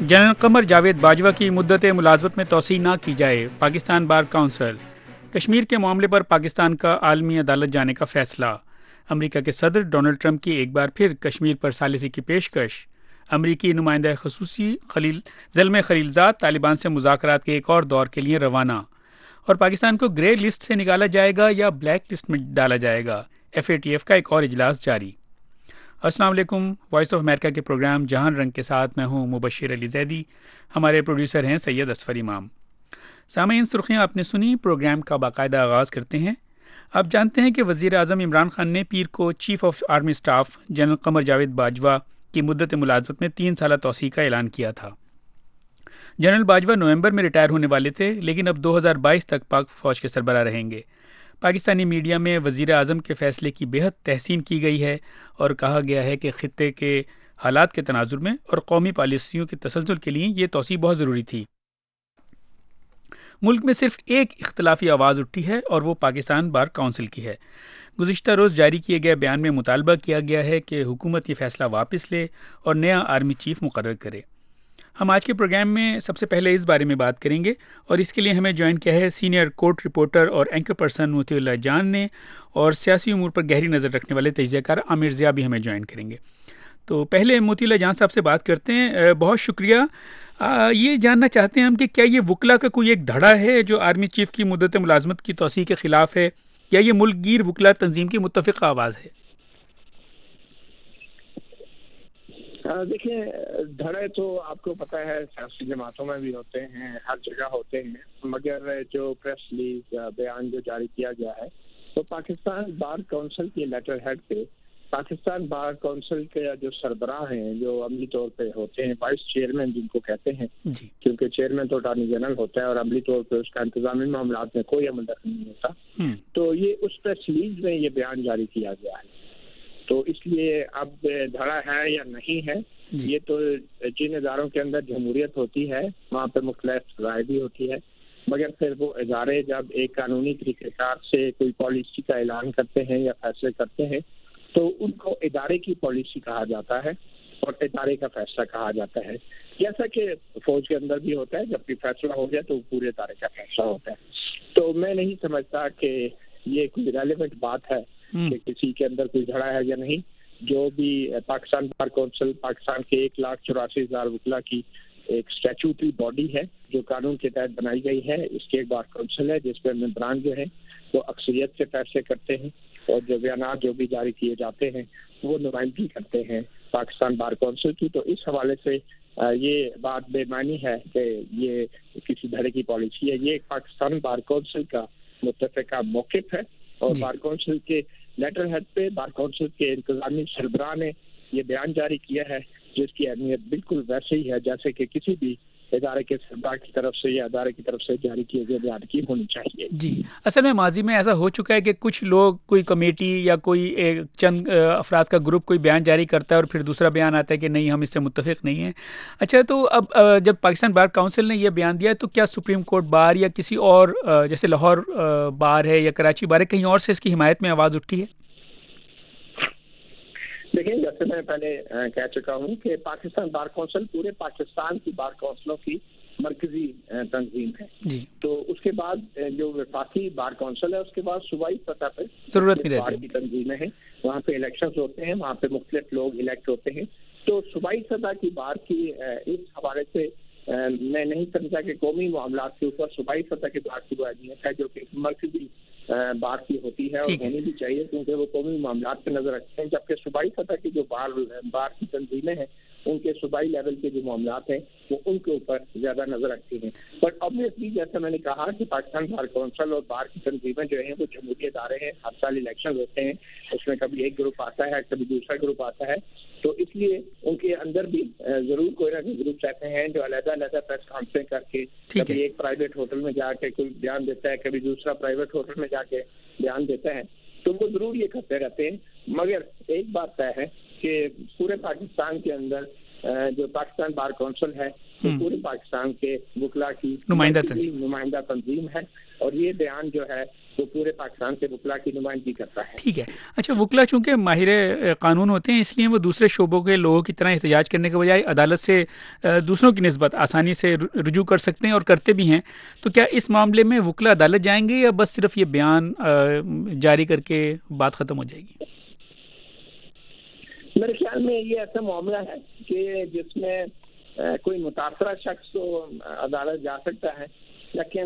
General Qamar Javed Bajwa کی مدت ملازمت میں توسیع نہ کی جائے، پاکستان بار کونسل۔ کشمیر کے معاملے پر پاکستان کا عالمی عدالت جانے کا فیصلہ۔ امریکہ کے صدر ڈونلڈ ٹرمپ کی ایک بار پھر کشمیر پر ثالثی کی پیشکش۔ امریکی نمائندہ خصوصی زلمے خلیلزاد طالبان سے مذاکرات کے ایک اور دور کے لیے روانہ۔ اور پاکستان کو گرے لسٹ سے نکالا جائے گا یا بلیک لسٹ میں ڈالا جائے گا، FATF کا ایک اور اجلاس جاری۔ السلام علیکم، وائس آف امریکہ کے پروگرام جہان رنگ کے ساتھ میں ہوں مبشر علی زیدی، ہمارے پروڈیوسر ہیں سید اصفر امام۔ سامعین، سرخیاں آپ نے سنی، پروگرام کا باقاعدہ آغاز کرتے ہیں۔ آپ جانتے ہیں کہ وزیر اعظم عمران خان نے پیر کو chief of army staff general Qamar Javed Bajwa کی مدت ملازمت میں 3 سالہ توسیع کا اعلان کیا تھا۔ جنرل باجوہ نومبر میں ریٹائر ہونے والے تھے، لیکن اب 2022 تک پاک فوج کے سربراہ رہیں گے۔ پاکستانی میڈیا میں وزیر اعظم کے فیصلے کی بے حد تحسین کی گئی ہے اور کہا گیا ہے کہ خطے کے حالات کے تناظر میں اور قومی پالیسیوں کے تسلسل کے لیے یہ توسیع بہت ضروری تھی۔ ملک میں صرف ایک اختلافی آواز اٹھی ہے اور وہ پاکستان بار کونسل کی ہے۔ گزشتہ روز جاری کیے گئے بیان میں مطالبہ کیا گیا ہے کہ حکومت یہ فیصلہ واپس لے اور نیا آرمی چیف مقرر کرے۔ ہم آج کے پروگرام میں سب سے پہلے اس بارے میں بات کریں گے اور اس کے لیے ہمیں جوائن کیا ہے سینئر کورٹ رپورٹر اور anchor person Matiullah Jan نے، اور سیاسی امور پر گہری نظر رکھنے والے تجزیہ کار عامر ضیاء بھی ہمیں جوائن کریں گے۔ تو پہلے موتی اللہ جان صاحب سے بات کرتے ہیں۔ بہت شکریہ۔ یہ جاننا چاہتے ہیں ہم کہ کیا یہ وکلا کا کوئی ایک دھڑا ہے جو آرمی چیف کی مدت ملازمت کی توسیع کے خلاف ہے، یا یہ ملک گیر وکلا تنظیم کی متفقہ آواز ہے؟ دیکھیں، دھڑے تو آپ کو پتہ ہے سیاسی جماعتوں میں بھی ہوتے ہیں، ہر جگہ ہوتے ہیں، مگر جو پریس ریلیز بیان جو جاری کیا گیا ہے تو پاکستان بار کونسل کے لیٹر ہیڈ پہ پاکستان بار کونسل کے جو سربراہ ہیں، جو عملی طور پہ ہوتے ہیں وائس چیئرمین جن کو کہتے ہیں، کیونکہ چیئرمین تو اٹارنی جنرل ہوتا ہے اور عملی طور پہ اس کا انتظامی معاملات میں کوئی عمل دخل نہیں ہوتا، تو یہ اس پریس ریلیز میں یہ بیان جاری کیا گیا ہے۔ تو اس لیے اب دھڑا ہے یا نہیں ہے، یہ تو جن اداروں کے اندر جمہوریت ہوتی ہے وہاں پہ مختلف رائے بھی ہوتی ہے، مگر پھر وہ ادارے جب ایک قانونی طریقہ کار سے کوئی پالیسی کا اعلان کرتے ہیں یا فیصلے کرتے ہیں تو ان کو ادارے کی پالیسی کہا جاتا ہے اور ادارے کا فیصلہ کہا جاتا ہے، جیسا کہ فوج کے اندر بھی ہوتا ہے، جب کوئی فیصلہ ہو جائے تو پورے ادارے کا فیصلہ ہوتا ہے۔ تو میں نہیں سمجھتا کہ یہ کوئی ریلیونٹ بات ہے کہ کسی کے اندر کوئی دھڑا ہے یا نہیں۔ جو بھی پاکستان بار کونسل پاکستان کے 1,84,000 وکلا کی ایک اسٹیچوٹری باڈی ہے جو قانون کے تحت بنائی گئی ہے، اس کے ایک بار کونسل ہے جس میں ممبران جو ہیں وہ اکثریت سے فیصلے کرتے ہیں اور جو بیانات جو بھی جاری کیے جاتے ہیں وہ نمائندگی کرتے ہیں پاکستان بار کونسل کی۔ تو اس حوالے سے یہ بات بے معنی ہے کہ یہ کسی دھڑے کی پالیسی ہے، یہ پاکستان بار کونسل کا متفقہ موقف ہے اور بار کونسل کے لیٹر ہیڈ پہ بار کونسل کے انتظامی سربراہ نے یہ بیان جاری کیا ہے جس کی اہمیت بالکل ویسے ہی ہے جیسے کہ کسی بھی ادارے کے سربراہ کی طرف سے یا ادارے کی طرف سے جاری کیے گئے بیان کی ہونی چاہیے۔ جی، اصل میں ماضی میں ایسا ہو چکا ہے کہ کچھ لوگ، کوئی کمیٹی یا کوئی چند افراد کا گروپ کوئی بیان جاری کرتا ہے اور پھر دوسرا بیان آتا ہے کہ نہیں، ہم اس سے متفق نہیں ہیں۔ اچھا، تو اب جب پاکستان بار کونسل نے یہ بیان دیا ہے تو کیا سپریم کورٹ بار یا کسی اور جیسے لاہور بار ہے یا کراچی بار ہے، کہیں اور سے اس کی حمایت میں آواز اٹھی ہے؟ دیکھیں، جیسے میں پہلے کہہ چکا ہوں کہ پاکستان بار کونسل پورے پاکستان کی بار کونسلوں کی مرکزی تنظیم ہے، تو اس کے بعد جو وفاقی بار کونسل ہے اس کے بعد صوبائی سطح پہ ضرورت نہیں بار کی تنظیمیں ہیں، وہاں پہ الیکشنز ہوتے ہیں، وہاں پہ مختلف لوگ الیکٹ ہوتے ہیں۔ تو صوبائی سطح کی بار کی اس حوالے سے میں نہیں سمجھا کہ قومی معاملات کے اوپر صوبائی سطح کی بار کی اہمیت ہے جو کہ مرکزی بار کی ہوتی ہے اور ہونی بھی چاہیے کیونکہ وہ قومی معاملات پہ نظر رکھتے ہیں، جبکہ صوبائی سطح کی جو بار کی تنظیمیں ہیں ان کے صوبائی لیول کے جو معاملات ہیں وہ ان کے اوپر زیادہ نظر رکھتی ہیں۔ بٹ obviously جیسا میں نے کہا کہ پاکستان بار کونسل اور بار کی تنظیمیں جو ہیں وہ جمہوری ادارے ہیں، ہر سال الیکشن ہوتے ہیں، اس میں کبھی ایک گروپ آتا ہے کبھی دوسرا گروپ آتا ہے، تو اس لیے ان کے اندر بھی ضرور کوئی نہ کوئی گروپ رہتے ہیں جو علیحدہ علیحدہ پریس کانفرنس کر کے کبھی ایک پرائیویٹ ہوٹل میں جا کے کوئی بیان دیتا ہے، کبھی دوسرا پرائیویٹ ہوٹل میں جا کے بیان دیتا ہے، تو وہ ضرور یہ کرتے رہتے ہیں۔ مگر ایک بات طے ہے کہ پورے پاکستان کے اندر جو پاکستان بار کونسل ہے وہ پورے پاکستان کے وکلا کی نمائندہ تنظیم ہے اور یہ بیان جو ہے وہ پورے پاکستان سے وکلا کی نمائندگی کرتا ہے. ٹھیک ہے. اچھا، وکلا چونکہ ماہر قانون ہوتے ہیں، اس لیے وہ دوسرے شعبوں کے لوگوں کی طرح احتجاج کرنے کے بجائے عدالت سے دوسروں کی نسبت آسانی سے رجوع کر سکتے ہیں اور کرتے بھی ہیں. تو کیا اس معاملے میں وکلا عدالت جائیں گے یا بس صرف یہ بیان جاری کر کے بات ختم ہو جائے گی؟ میرے خیال میں یہ ایسا معاملہ ہے کہ جس میں کوئی متاثرہ شخص تو عدالت جا سکتا ہے، لیکن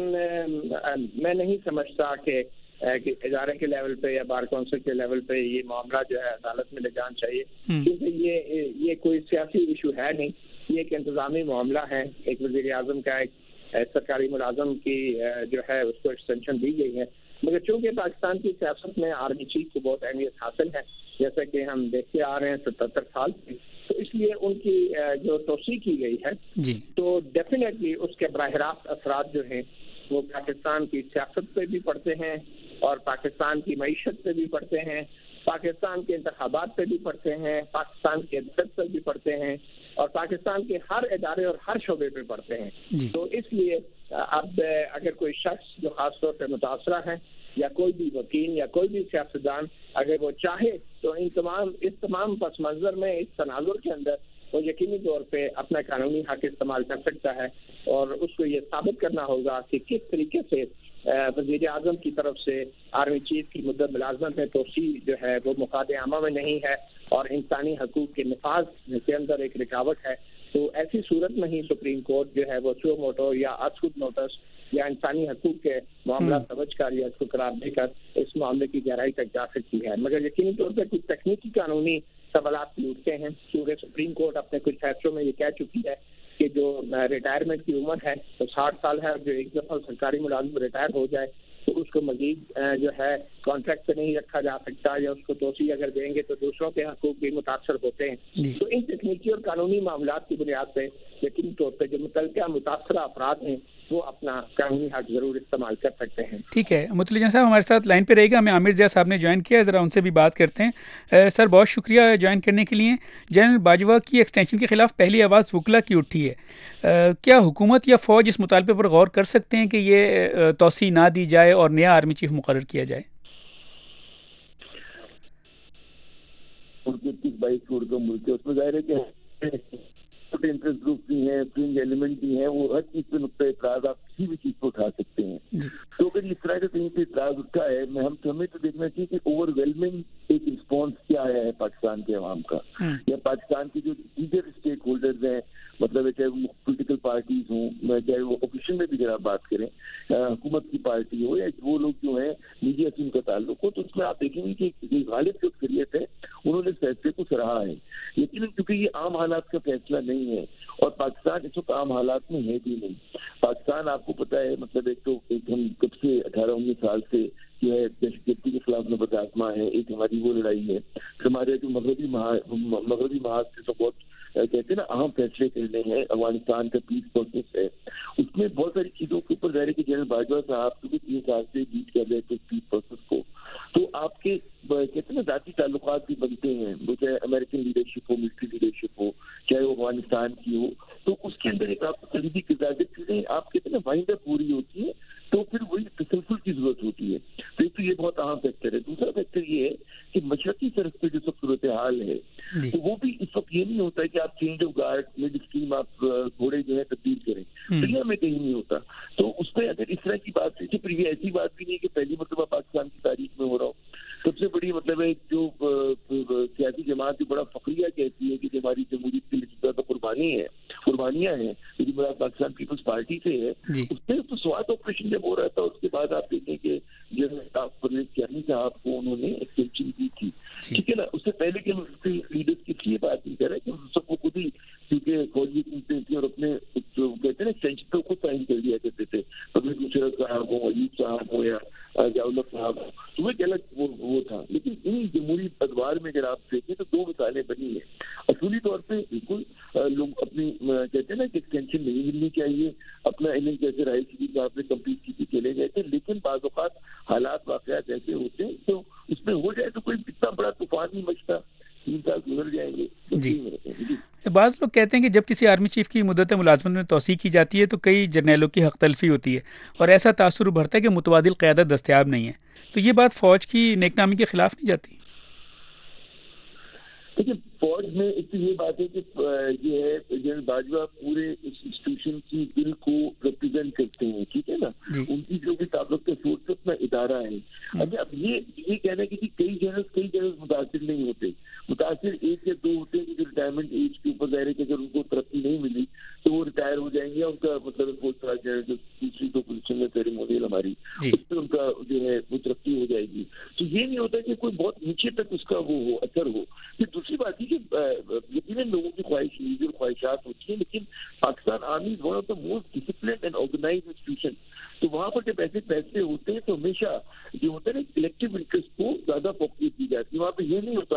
میں نہیں سمجھتا کہ ادارے کے لیول پہ یا بار کونسل کے لیول پہ یہ معاملہ جو ہے عدالت میں لے جانا چاہیے، کیونکہ یہ کوئی سیاسی ایشو ہے نہیں، یہ ایک انتظامی معاملہ ہے. ایک وزیر اعظم کا ایک سرکاری ملازم کی جو ہے اس کو ایکسٹینشن دی گئی ہے، مگر چونکہ پاکستان کی سیاست میں آرمی چیف کو بہت اہمیت حاصل ہے، جیسا کہ ہم دیکھتے آ رہے ہیں 77 سال سے، تو اس لیے ان کی جو توسیع کی گئی ہے تو ڈیفینیٹلی اس کے براہ راست اثرات جو ہیں وہ پاکستان کی سیاست پہ بھی پڑتے ہیں اور پاکستان کی معیشت پہ بھی پڑتے ہیں، پاکستان کے انتخابات پہ بھی پڑتے ہیں، پاکستان کے عدالت پہ بھی پڑتے ہیں اور پاکستان کے ہر ادارے اور ہر شعبے پہ پڑتے ہیں. تو اس لیے اب اگر کوئی شخص جو خاص طور پہ متاثرہ ہے یا کوئی بھی وکیل یا کوئی بھی سیاستدان اگر وہ چاہے تو اس تمام پس منظر میں اس تناظر کے اندر وہ یقینی طور پہ اپنا قانونی حق استعمال کر سکتا ہے اور اس کو یہ ثابت کرنا ہوگا کہ کس طریقے سے وزیر اعظم کی طرف سے آرمی چیف کی مدت ملازمت میں توسیع جو ہے وہ مفاد عامہ میں نہیں ہے اور انسانی حقوق کے نفاذ کے اندر ایک رکاوٹ ہے. تو ایسی صورت میں ہی سپریم کورٹ جو ہے وہ سو موٹو یا اسکوٹ نوٹس یا انسانی حقوق کے معاملہ سمجھ کر یا اس کو قرار دے کر اس معاملے کی گہرائی تک جا سکتی ہے. مگر یقینی طور پہ کچھ تکنیکی قانونی سوالات بھی اٹھتے ہیں کیونکہ سپریم کورٹ اپنے کچھ فیصلوں میں یہ کہہ چکی ہے کہ جو ریٹائرمنٹ کی عمر ہے تو 60 سال ہے، اور جو ایک دفعہ سرکاری ملازم ریٹائر ہو جائے تو اس کو مزید جو ہے کانٹریکٹ پہ نہیں رکھا جا سکتا یا اس کو توسیع اگر دیں گے تو دوسروں کے حقوق بھی متاثر ہوتے ہیں. تو ان تکنیکی اور قانونی معاملات کی بنیاد پہ یقینی طور پہ جو متعلقہ متاثرہ افراد ہیں وہ اپنا قانونی حق ضرور استعمال کر سکتے ہیں. ٹھیک ہے، مطلع جان صاحب ہمارے ساتھ لائن پہ رہے گا. ہمیں عامر ضیاء صاحب نے جوائن کیا ہے، ذرا ان سے بھی بات کرتے ہیں. سر بہت شکریہ جوائن کرنے کے لیے. جنرل باجوہ کی ایکسٹینشن کے خلاف پہلی آواز وکلا کی اٹھی ہے. کیا حکومت یا فوج اس مطالبے پر غور کر سکتے ہیں کہ یہ توسیع نہ دی جائے اور نیا آرمی چیف مقرر کیا جائے؟ 22 کروڑ کا ملک ہے، اس میں ظاہر ہے کہ انٹرسٹ گروپ بھی ہیں، فرنج ایلیمنٹ بھی ہیں، وہ ہر چیز پہ نقطۂ اعتراض آپ کسی بھی چیز کو اٹھا سکتے ہیں. تو اگر اس طرح کا کہیں پہ اعتراض اٹھا ہے ہمیں تو دیکھنا چاہیے کہ اوور ویلمنگ ایک رسپانس کیا آیا ہے پاکستان کے عوام کا یا پاکستان کے جو دیگر اسٹیک ہولڈرز ہیں، مطلب چاہے وہ پولیٹیکل پارٹیز ہوں، چاہے وہ اپوزیشن میں بھی اگر آپ بات کریں، حکومت کی پارٹی ہو یا وہ لوگ جو ہیں میڈیا سے ان کا تعلق ہو، تو اس میں آپ دیکھیں گے کہ غالب جو اکثریت ہے انہوں نے فیصلے کو سراہا ہے. لیکن کیونکہ یہ عام حالات کا فیصلہ نہیں ہے اور پاکستان اس وقت عام حالات میں ہے بھی نہیں. پاکستان آپ کو پتہ ہے مطلب ایک ہم کب سے 18-19 سال سے جو ہے دہشت گردی کے خلاف نبرد آزما ہے، ایک ہماری وہ لڑائی ہے. ہمارے جو مغربی محاذ سے تو بہت کہتے ہیں نا اہم فیصلے کرنے ہیں، افغانستان کا پیس پروسیس ہے، اس میں بہت ساری چیزوں کے اوپر ظاہر ہے کہ جنرل باجوہ صاحب کیونکہ 3 سال سے لیڈ کر رہے تھے پیس پروسیس کو، تو آپ کے کہتے ہیں نا ذاتی تعلقات بھی بنتے ہیں، وہ چاہے امریکن لیڈرشپ ہو، ملٹری لیڈرشپ ہو، چاہے وہ افغانستان کی ہو، تو اس کے اندر ایک آپ کو قریبی قیادت چیزیں آپ کہتے ہیں نا وائنڈ اپ پوری ہوتی ہے، تو پھر وہی تسلسل کی ضرورت ہوتی ہے. تو ایک تو یہ بہت اہم فیکٹر ہے. دوسرا فیکٹر یہ ہے کہ مشرقی طرف پہ جو سب صورتحال ہے تو وہ بھی اس وقت یہ نہیں ہوتا ہے کہ آپ change of guard midstream آپ گھوڑے جو ہے تبدیل کریں، دنیا میں کہیں نہیں ہوتا. تو اس پہ اگر اس طرح کی بات ہے، پھر یہ ایسی بات بھی نہیں کہ پہلی مرتبہ پاکستان کی تاریخ میں ہو رہا ہو. سب سے بڑی مطلب ہے جو سیاسی جماعت جو بڑا فخریہ کہتی ہے کہ ہماری جمہوریت کے لیے زیادہ قربانیاں ہیں، میری مراد پاکستان پیپلز پارٹی سے ہے، اس میں تو سوات آپریشن جب ہو رہا تھا اس کے بعد آپ دیکھیں کہ جنرل پرویز کیانی صاحب کو انہوں نے ایکسٹینشن دی تھی، ٹھیک ہے نا. اس سے پہلے کہ لیڈرز کی لیے بات نہیں کر رہے کہ سب کو خود ہی کیونکہ فوجی قیمتیں تھیں اور اپنے جو کہتے ہیں نا ایکسٹینشن پہ خود سائن کر دیا کرتے تھے، پرویز مشرف صاحب ہو، ایوب صاحب ہو یا ضیاءاللہ صاحب ہو، تو وہ ایک الگ وہ تھا. لیکن ان جمہوری ادوار میں اگر آپ دیکھیں تو 2 مثالیں بنی ہیں. اصولی طور پہ بالکل لوگ اپنی کہتے ہیں نا کہ ایکسٹینشن نہیں ملنی چاہیے، اپنا انہیں جیسے رائے شریف صاحب نے کمپلیٹ کی چلے گئے تھے، لیکن بعض اوقات حالات واقعات ایسے ہوتے ہیں تو اس میں ہو جائے تو کوئی اتنا بڑا طوفان نہیں مچتا، 3 سال گزر جائیں گے. بعض لوگ کہتے ہیں کہ جب کسی آرمی چیف کی مدت ملازمت میں توسیع کی جاتی ہے تو کئی جرنیلوں کی حق تلفی ہوتی ہے اور ایسا تاثر ابھرتا ہے کہ متبادل قیادت دستیاب نہیں ہے. تو یہ بات فوج کی نیک نامی کے خلاف نہیں جاتی؟ دیکھیے فوج میں ایک تو یہ بات ہے کہ یہ ہے جنرل باجوہ پورے اس انسٹیٹیوشن کی دل کو ریپرزینٹ کرتے ہیں, ٹھیک ہے نا, ان کی جو بھی تعلق کا سورس اپنا ادارہ ہے. اچھا اب یہ کہنا ہے کہ کئی جنرل متاثر نہیں ہوتے, متاثر ایک یا دو ہوتے ہیں کہ جو ریٹائرمنٹ ایج کے اوپر ظاہر ہے کہ اگر ان کو ترقی نہیں ملی تو وہ ریٹائر ہو جائیں گے, ان کا مطلب پوسٹ آ جائے جو دوسری دو پوزیشن میں سیریمونیل ہماری اس پہ ان کا جو ہے وہ ترقی ہو جائے گی. تو یہ نہیں ہوتا کہ کوئی بہت نیچے تک اس کا وہ ہو اثر ہو. پھر دوسری بات یہ کہ یقیناً لوگوں کی خواہشات ہوتی ہیں, لیکن Pakistan army one of the most disciplined and organised institution. تو وہاں پر جب ایسے فیصلے ہوتے ہیں تو ہمیشہ جو ہوتا ہے نا کلیکٹیو انٹرسٹ کو زیادہ فوکس دی جاتی ہے. وہاں پہ یہ نہیں ہوتا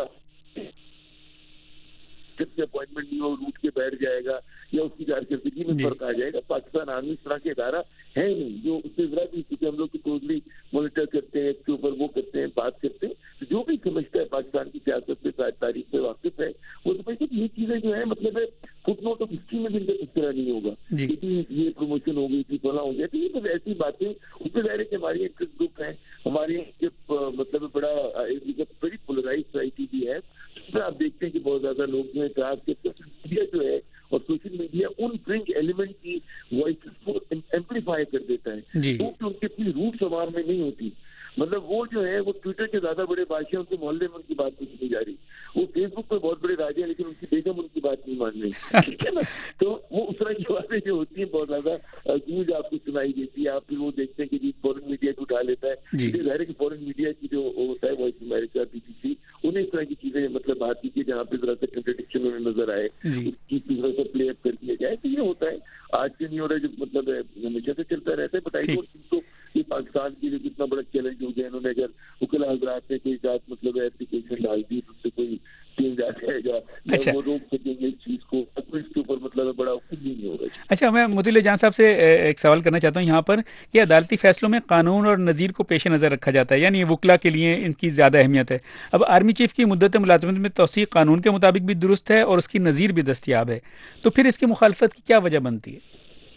جب سے اپوائنٹمنٹ نہیں ہو روٹ کے بیٹھ جائے گا یا اس کی کارکردگی میں فرق آ جائے گا. پاکستان آرمی اس طرح کے ادارہ ہے نہیں جو اس سے ذرا بھی, کیونکہ ہم لوگ کلوزلی مانیٹر کرتے ہیں, اس کے اوپر وہ کرتے ہیں, بات کرتے ہیں. جو بھی سمجھتا ہے پاکستان کی سیاست سے تاریخ سے واقف ہے وہ سمجھتا ہے کہ یہ چیزیں جو ہیں مطلب ہے فٹ نوٹ آف ہسٹری میں بھی اس طرح نہیں ہوگا کہ یہ پروموشن ہو گئی تھی فلاں ہو گیا. تو یہ سب ایسی باتیں اس سے ظاہر ہے کہ ہماری انٹرسٹ گروپ ہیں, ہماری مطلب بڑا بڑی پولرائز سوسائٹی بھی ہے. آپ دیکھتے ہیں کہ بہت زیادہ لوگ جو ہے سوشل میڈیا جو ہے اور سوشل میڈیا ان فرنج ایلیمنٹ کی وائسز کو ایمپلیفائی کر دیتا ہے کیونکہ ان کی اپنی روٹ سوار میں نہیں ہوتی. مطلب وہ جو ہے وہ ٹویٹر کے زیادہ بڑے بادشاہ ان کے محلے میں ان کی بات نہیں سنی جا رہی, وہ فیس بک پہ بہت بڑے راجے ہیں لیکن ان کی بیگم ان کی بات نہیں مان رہی, ٹھیک ہے نا. تو وہ اس طرح کی باتیں جو ہوتی ہیں بہت زیادہ گونج آپ کو سنائی دیتی ہے. آپ پھر وہ دیکھتے ہیں کہ جی فورن میڈیا کو اٹھا لیتا ہے, ظاہر ہے کہ فورن میڈیا کی جو ہوتا ہے وائس امریکہ BBC انہیں اس طرح کی چیزیں مطلب بات کی جہاں پہ ذرا سا کنٹرڈکشن انہیں نظر آئے اس کی ذرا سا پلے اپ کر دیا جائے. تو یہ ہوتا ہے آج سے نہیں ہو رہا ہے, جو مطلب ہمیشہ سے چلتا رہتا ہے. بتائیے تو یہ پاکستان کے لیے کتنا بڑا چیلنج ہو گیا. انہوں نے اگر وکلا حضرات نے کوئی ذات مطلب ایپلیکیشن ڈال دی تو اس سے کوئی چینج آ جائے گا, وہ روک سکیں گے اس چیز کو, اس کے اوپر مطلب بڑا کچھ نہیں ہوگا. اچھا, میں مطیع جان صاحب سے ایک سوال کرنا چاہتا ہوں یہاں پر کہ عدالتی فیصلوں میں قانون اور نظیر کو پیش نظر رکھا جاتا ہے, یعنی وکلا کے لیے ان کی زیادہ اہمیت ہے. اب آرمی چیف کی مدت ملازمت میں توسیع قانون کے مطابق بھی درست ہے اور اس کی نظیر بھی دستیاب ہے, تو پھر اس کی مخالفت کی کیا وجہ بنتی ہے؟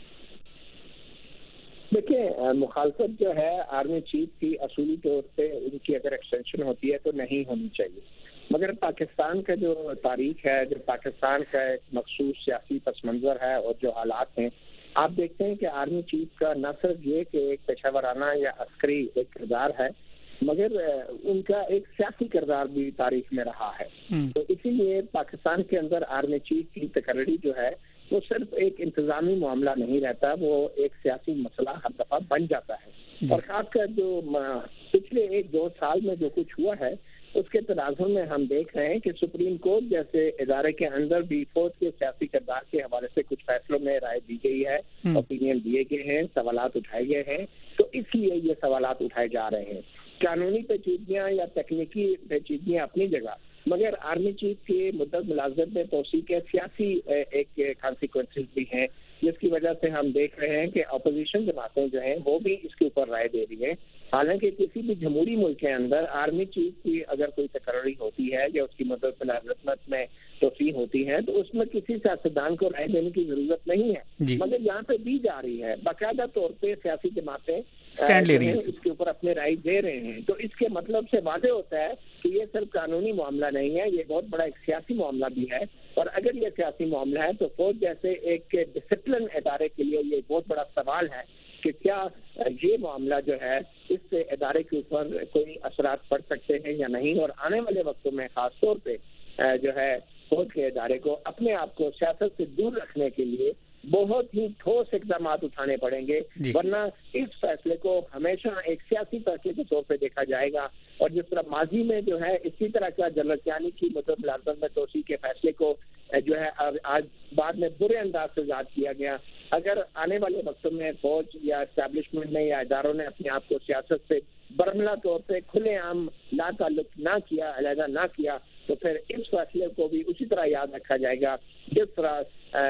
دیکھیں مخالفت جو ہے آرمی چیف کی اصولی طور پہ ان کی اگر ایکسٹینشن ہوتی ہے تو نہیں ہونی چاہیے, مگر پاکستان کا جو تاریخ ہے, جو پاکستان کا ایک مخصوص سیاسی پس منظر ہے اور جو حالات ہیں, آپ دیکھتے ہیں کہ آرمی چیف کا نہ صرف یہ کہ ایک پیشہ ورانہ یا عسکری ایک کردار ہے مگر ان کا ایک سیاسی کردار بھی تاریخ میں رہا ہے. تو اسی لیے پاکستان کے اندر آرمی چیف کی تقرری جو ہے وہ صرف ایک انتظامی معاملہ نہیں رہتا, وہ ایک سیاسی مسئلہ ہر دفعہ بن جاتا ہے. اور خاص کر جو پچھلے 1-2 سال میں جو کچھ ہوا ہے اس کے تناظر میں ہم دیکھ رہے ہیں کہ سپریم کورٹ جیسے ادارے کے اندر بھی فوج کے سیاسی کردار کے حوالے سے کچھ فیصلوں میں رائے دی گئی ہے, اوپینین دیے گئے ہیں, سوالات اٹھائے گئے ہیں. تو اس لیے یہ سوالات اٹھائے جا رہے ہیں. قانونی پیچیدگیاں یا تکنیکی پیچیدگیاں اپنی جگہ, مگر آرمی چیف کی مدت ملازمت میں توسیع کے سیاسی ایک کانسیکوینسز بھی ہیں, جس کی وجہ سے ہم دیکھ رہے ہیں کہ اپوزیشن جماعتیں جو ہیں وہ بھی اس کے اوپر رائے دے رہی ہیں. حالانکہ کسی بھی جمہوری ملک کے اندر آرمی چیف کی اگر کوئی تقرری ہوتی ہے یا اس کی مدت ملازمت میں توسیع ہوتی ہے تو اس میں کسی سیاستدان کو رائے دینے کی ضرورت نہیں ہے, مگر یہاں پہ دی جا رہی ہے. باقاعدہ طور پہ سیاسی جماعتیں اسٹینڈ لے رہی ہیں, اس کے اوپر اپنے رائے دے رہے ہیں. تو اس کے مطلب سے واضح ہوتا ہے کہ یہ صرف قانونی معاملہ نہیں ہے, یہ بہت بڑا ایک سیاسی معاملہ بھی ہے. اور اگر یہ سیاسی معاملہ ہے تو فوج جیسے ایک ڈسپلن ادارے کے لیے یہ بہت بڑا سوال ہے کہ کیا یہ معاملہ جو ہے اس سے ادارے کے اوپر کوئی اثرات پڑ سکتے ہیں یا نہیں. اور آنے والے وقتوں میں خاص طور پہ جو ہے فوج کے ادارے کو اپنے آپ کو سیاست سے دور رکھنے کے لیے بہت ہی ٹھوس اقدامات اٹھانے پڑیں گے, ورنہ اس فیصلے کو ہمیشہ ایک سیاسی فیصلے کے طور پہ دیکھا جائے گا. اور جس طرح ماضی میں جو ہے اسی طرح کا جنرل کیانی کی مدت ملازمت میں توسیع کے فیصلے کو جو ہے آج بعد میں برے انداز سے یاد کیا گیا, اگر آنے والے وقتوں میں فوج یا اسٹیبلشمنٹ نے یا اداروں نے اپنے آپ کو سیاست سے برملا طور پہ کھلے عام لا تعلق نہ کیا, علیحدہ نہ کیا, تو پھر اس فیصلے کو بھی اسی طرح یاد رکھا جائے گا جس طرح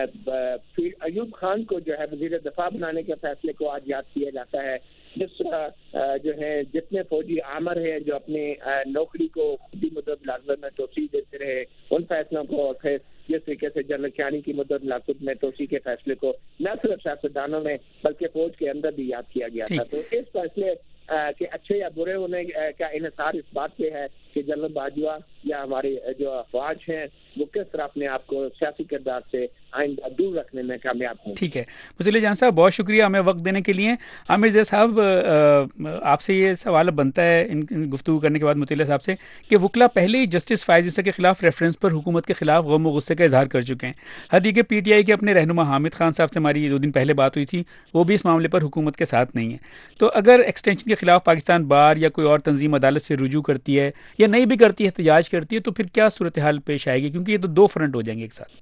ایوب خان کو جو ہے وزیر دفاع بنانے کے فیصلے کو آج یاد کیا جاتا ہے, جس طرح جو ہے جتنے فوجی عامر ہیں جو اپنے نوکری کو خودی مدت ملازمت میں توسیع دیتے رہے ان فیصلوں کو, اور پھر جس طریقے سے جنرل کیانی کی مدت ملاقات میں توسیع کے فیصلے کو نہ صرف سیاستدانوں نے بلکہ فوج کے اندر بھی یاد کیا گیا تھا. تو اس فیصلے کہ اچھے یا برے ہونے کا انحصار اس بات پہ ہے کہ جنرل باجوہ یا ہماری جو افواج ہیں وہ کس طرح اپنے آپ کو سیاسی کردار سے آئندہ دور رکھنے میں کامیاب ہوں. ٹھیک ہے مطلع جان صاحب، بہت شکریہ ہمیں وقت دینے کے لیے. عامر زیب صاحب، آپ سے یہ سوال بنتا ہے ان گفتگو کرنے کے بعد مطلع صاحب سے کہ وکلا پہلے ہی جسٹس فائز عیسیٰ کے خلاف ریفرنس پر حکومت کے خلاف غم و غصے کا اظہار کر چکے ہیں. حدیقہ پی ٹی آئی کے اپنے رہنما حامد خان صاحب سے ہماری 2 دن پہلے بات ہوئی تھی، وہ بھی اس معاملے پر حکومت کے ساتھ نہیں ہیں. تو اگر ایکسٹینشن کے خلاف پاکستان بار یا کوئی اور تنظیم عدالت سے رجوع کرتی ہے یا نہیں بھی کرتی ہے، احتجاج کرتی ہے، تو پھر کیا صورتحال پیش آئے گی؟ کیونکہ یہ تو 2 فرنٹ ہو جائیں گے ایک ساتھ.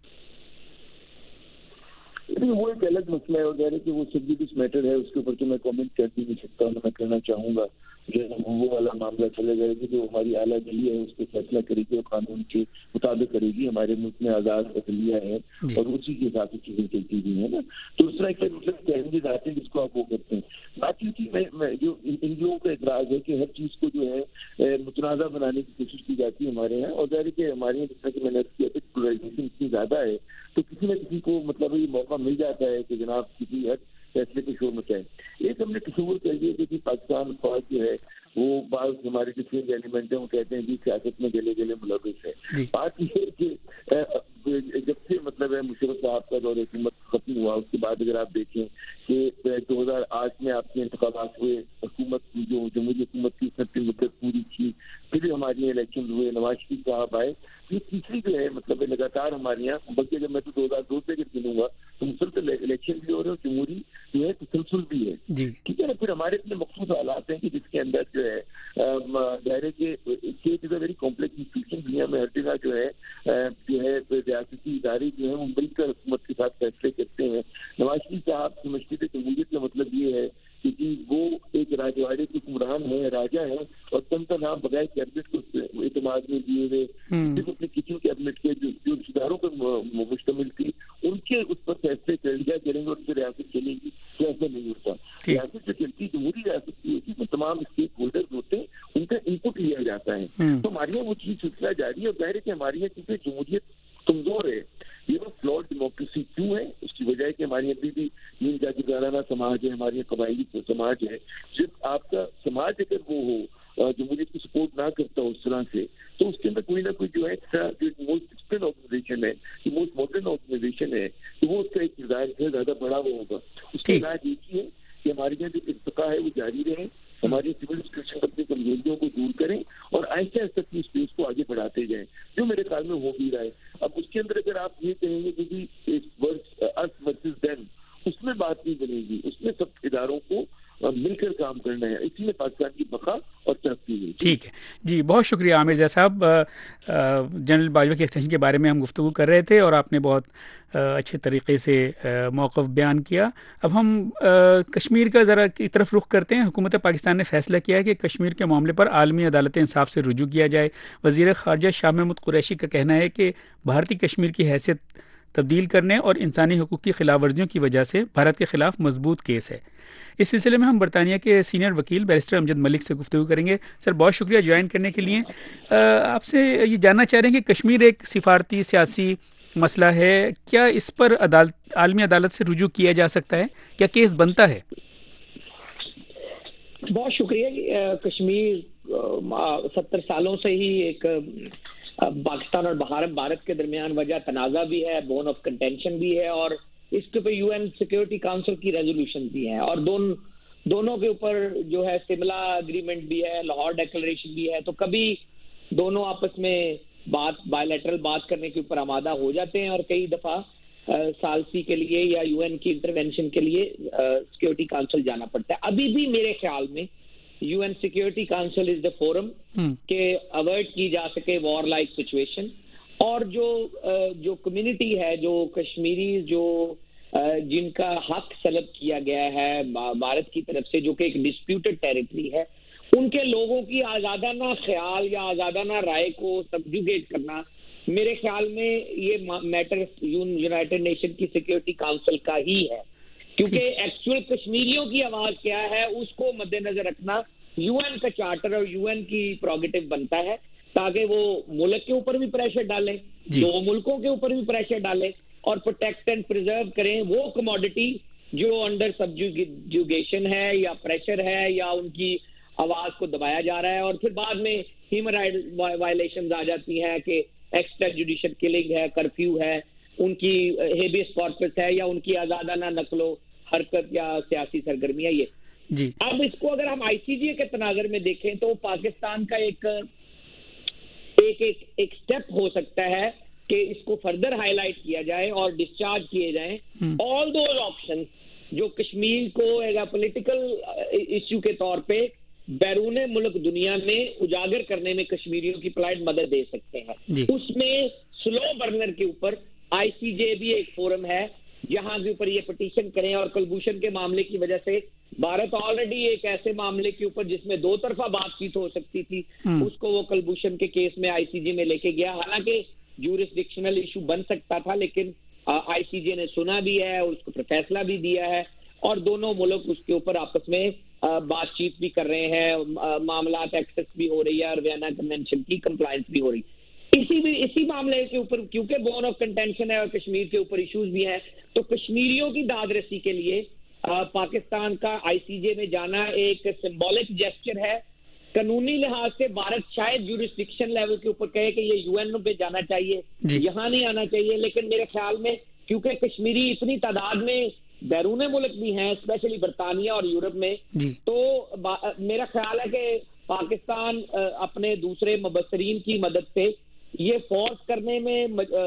وہ ایک الگ مسئلہ ہے اور ظاہر ہے کہ وہ سبجیکٹس میٹر ہے، اس کے اوپر تو میں کامنٹ کر بھی نہیں سکتا. میں کرنا چاہوں گا جو وہ والا معاملہ چلے جائے گا جو ہماری اعلیٰ عدلیہ ہے اس پہ فیصلہ کرے گی اور قانون کے مطابق کرے گی. ہمارے ملک میں آزاد عدلیہ ہے اور اسی کے حساب سے چیزیں چلتی بھی ہیں نا. تو اس طرح کے مطلب چیلنجز آتے ہیں جس کو آپ وہ کرتے ہیں. باقی چیز میں جو ان لوگوں کا اعتراض ہے کہ ہر چیز کو جو ہے متنازع بنانے کی کوشش کی جاتی ہے ہمارے یہاں. اور ظاہر ہے کہ ہمارے یہاں جس طرح کہ میں نے کیا تھا پولرائزیشن اتنی زیادہ ہے تو کسی نہ کسی کو مطلب یہ موقع مل جاتا ہے کہ جناب کسی حد فیصلے پہ شور مچائے. ایک ہم نے تصور کر دیا کہ پاکستان فوج جو ہے وہ بعض ہمارے جو چینج ایلیمنٹ ہیں وہ کہتے ہیں کہ سیاست میں گلے گلے ملوث ہے. بات یہ ہے کہ جب سے مطلب ہے مشرف صاحب کا دور حکومت ختم ہوا اس کے بعد اگر آپ دیکھیں کہ 2008 میں آپ کے انتخابات ہوئے، حکومت جو جمہوری حکومت کی اس نے اپنی مدت پوری کی، پھر ہمارے الیکشن ہوئے، نواز شریف صاحب آئے. یہ تیسری جو ہے مطلب لگاتار ہمارے یہاں، بلکہ اگر میں تو 2002 سے اگر گنوں گا تو مسلسل الیکشن بھی ہو رہے اور جمہوری جو ہے تسلسل بھی ہے. ٹھیک ہے نا. پھر ہمارے اتنے مخصوص حالات ہیں کہ جس کے اندر جو ہے دائرے کے state is a very complex institution. دنیا میں ہر جگہ جو ہے ریاستی ادارے جو ہیں وہ مل کر حکومت کے ساتھ فیصلے کرتے ہیں. نواز شریف صاحب سمجھتے تھے جمہوریت کا مطلب یہ ہے کہ وہ ایک راجواڑے کے حکمران ہے، راجا ہے اور تنہا بغیر کیبنٹ کو اعتماد میں دیے ہوئے صرف اپنے کچن کیبنٹ کے جو رشتے داروں پر مشتمل تھی ان کے اس پر فیصلے کر لیا کریں گے اور پھر ریاست چلے گی. ایسا نہیں ہوتا. ریاست جو چلتی جمہوری ریاست کی ہوتی ہے تمام اسٹیک ہولڈر ہوتے ہیں، ان کا انپٹ لیا جاتا ہے. تو ہمارے یہاں وہ چیز سلسلہ جاری ہے. اور ظاہر ہے کہ ہمارے یہاں کیونکہ جمہوریت کمزور ہے، یہ وہ فلاڈ ڈیموکریسی کیوں ہے؟ اس کی وجہ ہے کہ ہماری ابھی بھی نیم جاگیردارانہ سماج ہے، ہمارے یہاں قبائلی سماج ہے. صرف آپ کا سماج اگر وہ ہو جمہوریت کو سپورٹ نہ کرتا ہو اس طرح سے تو اس کے اندر کوئی نہ کوئی جو ہے جو موسٹ ڈسپلن آرگنائزیشن ہے، جو موسٹ ماڈرن آرگنائزیشن ہے تو وہ اس کا ایک کردار ہے زیادہ بڑا وہ ہوگا. اس کا علاج ایک ہی ہے کہ ہمارے یہاں جو ارتقا ہے وہ جاری رہے، ہماری سول انسٹیٹیوشن اپنی کمزوریوں کو دور کریں اور آہستہ آہستہ اپنی اسپیس کو آگے بڑھاتے جائیں، جو میرے خیال میں ہو بھی رہا ہے. اب اس کے اندر اگر آپ یہ کہیں گے کہ us versus them، اس میں بات نہیں بنے گی. اس میں سب اداروں کو مل کر کام کرنا ہے. اسی میں پاکستان کی بقا اور ترقی ہے. ٹھیک ہے جی، بہت شکریہ عامر زیب صاحب. جنرل باجوہ کی ایکسٹینشن کے بارے میں ہم گفتگو کر رہے تھے اور آپ نے بہت اچھے طریقے سے موقف بیان کیا. اب ہم کشمیر کا ذرا کی طرف رخ کرتے ہیں. حکومت پاکستان نے فیصلہ کیا ہے کہ کشمیر کے معاملے پر عالمی عدالت انصاف سے رجوع کیا جائے. وزیر خارجہ شاہ محمود قریشی کا کہنا ہے کہ بھارتی کشمیر کی حیثیت تبدیل کرنے اور انسانی حقوق کی خلاف ورزیوں کی وجہ سے بھارت کے خلاف مضبوط کیس ہے. اس سلسلے میں ہم برطانیہ کے سینئر وکیل بیرسٹر امجد ملک سے گفتگو کریں گے. سر بہت شکریہ جوائن کرنے کے لیے. آپ سے یہ جاننا چاہ رہے ہیں کہ کشمیر ایک سفارتی سیاسی مسئلہ ہے، کیا اس پر عالمی عدالت سے رجوع کیا جا سکتا ہے؟ کیا کیس بنتا ہے؟ بہت شکریہ. کشمیر 70 سالوں سے ہی ایک پاکستان اور بھارت کے درمیان وجہ تنازع بھی ہے، بون آف کنٹینشن بھی ہے اور اس کے اوپر UN سیکورٹی کاؤنسل کی ریزولوشن بھی ہیں اور دونوں کے اوپر جو ہے سملا اگریمنٹ بھی ہے، لاہور ڈیکلریشن بھی ہے. تو کبھی دونوں آپس میں بائی لیٹرل بات کرنے کے اوپر آمادہ ہو جاتے ہیں اور کئی دفعہ ثالثی کے لیے یا UN کی انٹرونشن کے لیے سیکورٹی کاؤنسل جانا پڑتا ہے. ابھی بھی میرے خیال میں UN security council is the forum کہ اوائڈ کی جا سکے وار لائک سچویشن. اور جو کمیونٹی ہے، جو کشمیری جو جن کا حق سلب کیا گیا ہے بھارت کی طرف سے، جو کہ ایک ڈسپیوٹڈ ٹیریٹری ہے، ان کے لوگوں کی آزادانہ خیال یا آزادانہ رائے کو سبجوگیٹ کرنا میرے خیال میں یہ میٹر یونائٹڈ نیشن کی سیکورٹی کاؤنسل کا ہی ہے. کیونکہ ایکچوئل کشمیریوں کی آواز کیا ہے اس کو مد نظر رکھنا UN کا چارٹر اور UN کی پروگیٹو بنتا ہے تاکہ وہ ملک کے اوپر بھی پریشر ڈالیں, دو ملکوں کے اوپر بھی پریشر ڈالیں, اور پروٹیکٹ اینڈ پریزرو کریں وہ کموڈٹی جو انڈر سبجوگیشن ہے یا پریشر ہے یا ان کی آواز کو دبایا جا رہا ہے. اور پھر بعد میں ہیومن رائٹ وائلیشنز آ جاتی ہیں کہ ایکسٹرا جوڈیشل کلنگ ہے, کرفیو ہے, ان کی ہیبیس کارپس ہے, یا ان کی آزادانہ نقل و حرکت یا سیاسی سرگرمی ہے. یہ اب اس کو اگر ہم آئی سی جے کے تناظر میں دیکھیں تو پاکستان کا ایک سٹیپ ہو سکتا ہے کہ اس کو فردر ہائی لائٹ کیا جائے اور ڈسچارج کیے جائیں آل دوز آپشن جو کشمیر کو ایک پولیٹیکل ایشو کے طور پہ بیرون ملک دنیا میں اجاگر کرنے میں کشمیریوں کی پلائٹ مدد دے سکتے ہیں. اس میں سلو برنر کے اوپر آئی سی جے بھی ایک فورم ہے جہاں کے اوپر یہ پٹیشن کریں, اور کلبھوشن کے معاملے کی وجہ سے بھارت آلریڈی ایک ایسے معاملے کے اوپر جس میں دو طرفہ بات چیت ہو سکتی تھی اس کو وہ کلبھوشن کے کیس میں آئی سی جے میں لے کے گیا. حالانکہ جورسڈکشنل ایشو بن سکتا تھا, لیکن آئی سی جے نے سنا بھی ہے اور اس کو فیصلہ بھی دیا ہے, اور دونوں ملک اس کے اوپر آپس میں بات چیت بھی کر رہے ہیں, معاملات ایکسس بھی ہو رہی ہے, اور وینا کنونشن کی کمپلائنس بھی ہو رہی ہے. اسی معاملے کے اوپر کیونکہ بون آف کنٹینشن ہے اور کشمیر کے اوپر ایشوز بھی ہیں, تو کشمیریوں کی داد رسی کے لیے پاکستان کا آئی سی جے میں جانا ایک سمبولک جیسچر ہے. قانونی لحاظ سے بھارت شاید جورسڈکشن لیول کے اوپر کہے کہ یہ یو این پہ جانا چاہیے, یہاں نہیں آنا چاہیے, لیکن میرے خیال میں کیونکہ کشمیری اتنی تعداد میں بیرون ملک بھی ہیں, اسپیشلی برطانیہ اور یورپ میں, تو میرا خیال ہے کہ پاکستان اپنے دوسرے مبصرین کی مدد سے یہ فورس کرنے میں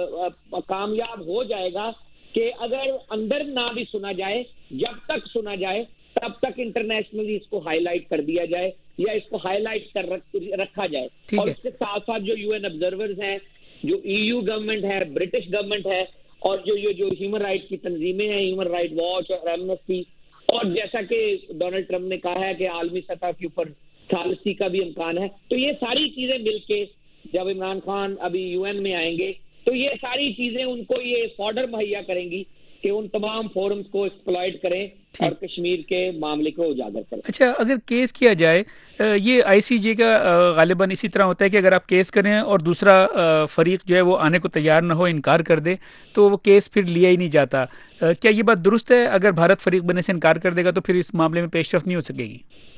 کامیاب ہو جائے گا کہ اگر اندر نہ بھی سنا جائے, جب تک سنا جائے تب تک انٹرنیشنلی اس کو ہائی لائٹ کر دیا جائے یا اس کو ہائی لائٹ کر رکھا جائے. اور اس کے ساتھ ساتھ جو یو این آبزرورز ہیں, جو ای یو گورنمنٹ ہے, برٹش گورنمنٹ ہے, اور جو ہیومن رائٹ کی تنظیمیں ہیں, ہیومن رائٹ واچ اور ایمنسٹی, اور جیسا کہ ڈونلڈ ٹرمپ نے کہا ہے کہ عالمی سطح کے اوپر ثالثی کا بھی امکان ہے, تو یہ ساری چیزیں مل کے جب عمران خان ابھی یو این میں آئیں گے تو یہ ساری چیزیں ان کو یہ فارڈر مہیا کریں گی کہ ان تمام فورمز کو ایکسپلائٹ کریں اور کشمیر کے معاملے کو اجاگر کریں. اچھا, اگر کیس کیا جائے, یہ آئی سی جے کا غالباً اسی طرح ہوتا ہے کہ اگر آپ کیس کریں اور دوسرا فریق جو ہے وہ آنے کو تیار نہ ہو, انکار کر دے, تو وہ کیس پھر لیا ہی نہیں جاتا. کیا یہ بات درست ہے؟ اگر بھارت فریق بننے سے انکار کر دے گا تو پھر اس معاملے میں پیش رفت نہیں ہو سکے گی؟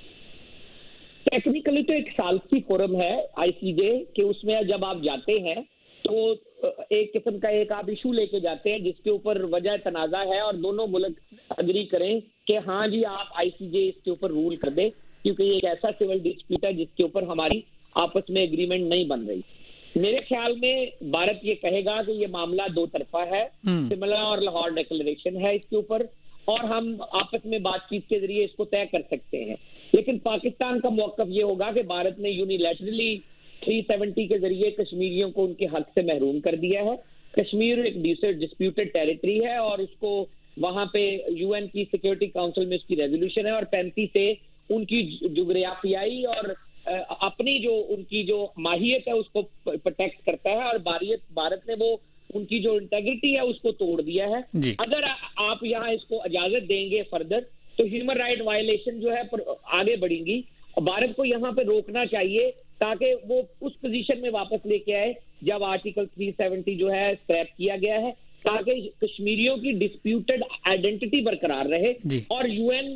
ٹیکنیکلی تو ایک ثالثی فورم ہے آئی سی جے, کہ اس میں جب آپ جاتے ہیں تو ایک قسم کا ایک آپ ایشو لے کے جاتے ہیں جس کے اوپر وجہ تنازع ہے, اور دونوں ملک اگری کریں کہ ہاں جی آپ آئی سی جے اس کے اوپر رول کر دیں, کیونکہ یہ ایک ایسا سول ڈسپیوٹ ہے جس کے اوپر ہماری آپس میں اگریمنٹ نہیں بن رہی. میرے خیال میں بھارت یہ کہے گا کہ یہ معاملہ دو طرفہ ہے, شملہ اور لاہور ڈیکلریشن ہے اس کے اوپر, اور ہم آپس میں بات چیت کے ذریعے اس کو طے کر سکتے ہیں. لیکن پاکستان کا موقف یہ ہوگا کہ بھارت نے یونیلیٹرلی 370 کے ذریعے کشمیریوں کو ان کے حق سے محروم کر دیا ہے. کشمیر ایک ڈسپیوٹڈ ٹیریٹری ہے, اور اس کو وہاں پہ یو این کی سیکورٹی کاؤنسل میں اس کی ریزولوشن ہے, اور 35 سے ان کی جغرافیائی اور اپنی جو ان کی جو ماہیت ہے اس کو پروٹیکٹ کرتا ہے, اور بھارت نے وہ ان کی جو انٹیگریٹی ہے اس کو توڑ دیا ہے. اگر آپ یہاں اس کو اجازت دیں گے فردر, تو ہیومن رائٹ وائلیشن جو ہے آگے بڑھیں گی. بھارت کو یہاں پہ روکنا چاہیے تاکہ وہ اس پوزیشن میں واپس لے کے آئے جب آرٹیکل 370 جو ہے اسکریپ کیا گیا ہے, تاکہ کشمیریوں کی ڈسپیوٹڈ آئیڈینٹی برقرار رہے, اور یو این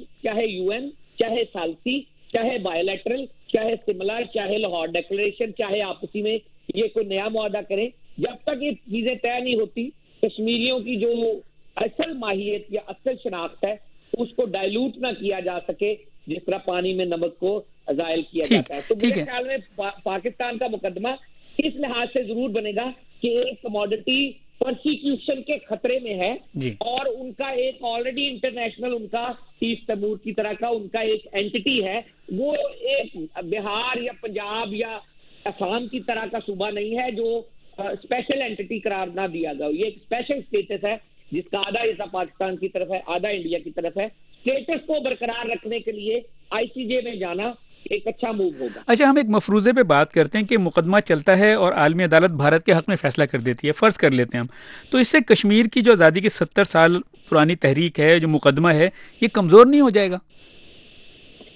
چاہے ثالثی, چاہے بائیلیٹرل, چاہے سملر, چاہے لاہور ڈیکلریشن, چاہے آپسی میں یہ کوئی نیا معاہدہ کریں, جب تک یہ چیزیں طے نہیں ہوتی کشمیریوں کی جو اصل ماہیت یا اصل شناخت ہے اس کو ڈائلوٹ نہ کیا جا سکے جس طرح پانی میں نمک کو زائل کیا جاتا ہے. تو میرے خیال میں پاکستان کا مقدمہ اس لحاظ سے ضرور بنے گا کہ ایک کموڈٹی پرسیکیوشن کے خطرے میں ہے, اور ان کا ایک آلریڈی انٹرنیشنل ان کا تیس تیمور کی طرح کا ان کا ایک اینٹی ہے, وہ ایک بہار یا پنجاب یا آسام کی طرح کا صوبہ نہیں ہے جو اسپیشل اینٹی قرار نہ دیا گیا. یہ ایک اسپیشل اسٹیٹس ہے جس کا آدھا حصہ پاکستان کی طرف ہے, آدھا انڈیا کی طرف ہے. اسٹیٹس کو برقرار رکھنے کے لیے آئی سی جے میں جانا ایک اچھا موو ہوگا. اچھا, ہم ایک مفروضے پہ بات کرتے ہیں کہ مقدمہ چلتا ہے اور عالمی عدالت بھارت کے حق میں فیصلہ کر دیتی ہے, فرض کر لیتے ہیں ہم, تو اس سے کشمیر کی جو آزادی کی 70 سال پرانی تحریک ہے, جو مقدمہ ہے, یہ کمزور نہیں ہو جائے گا؟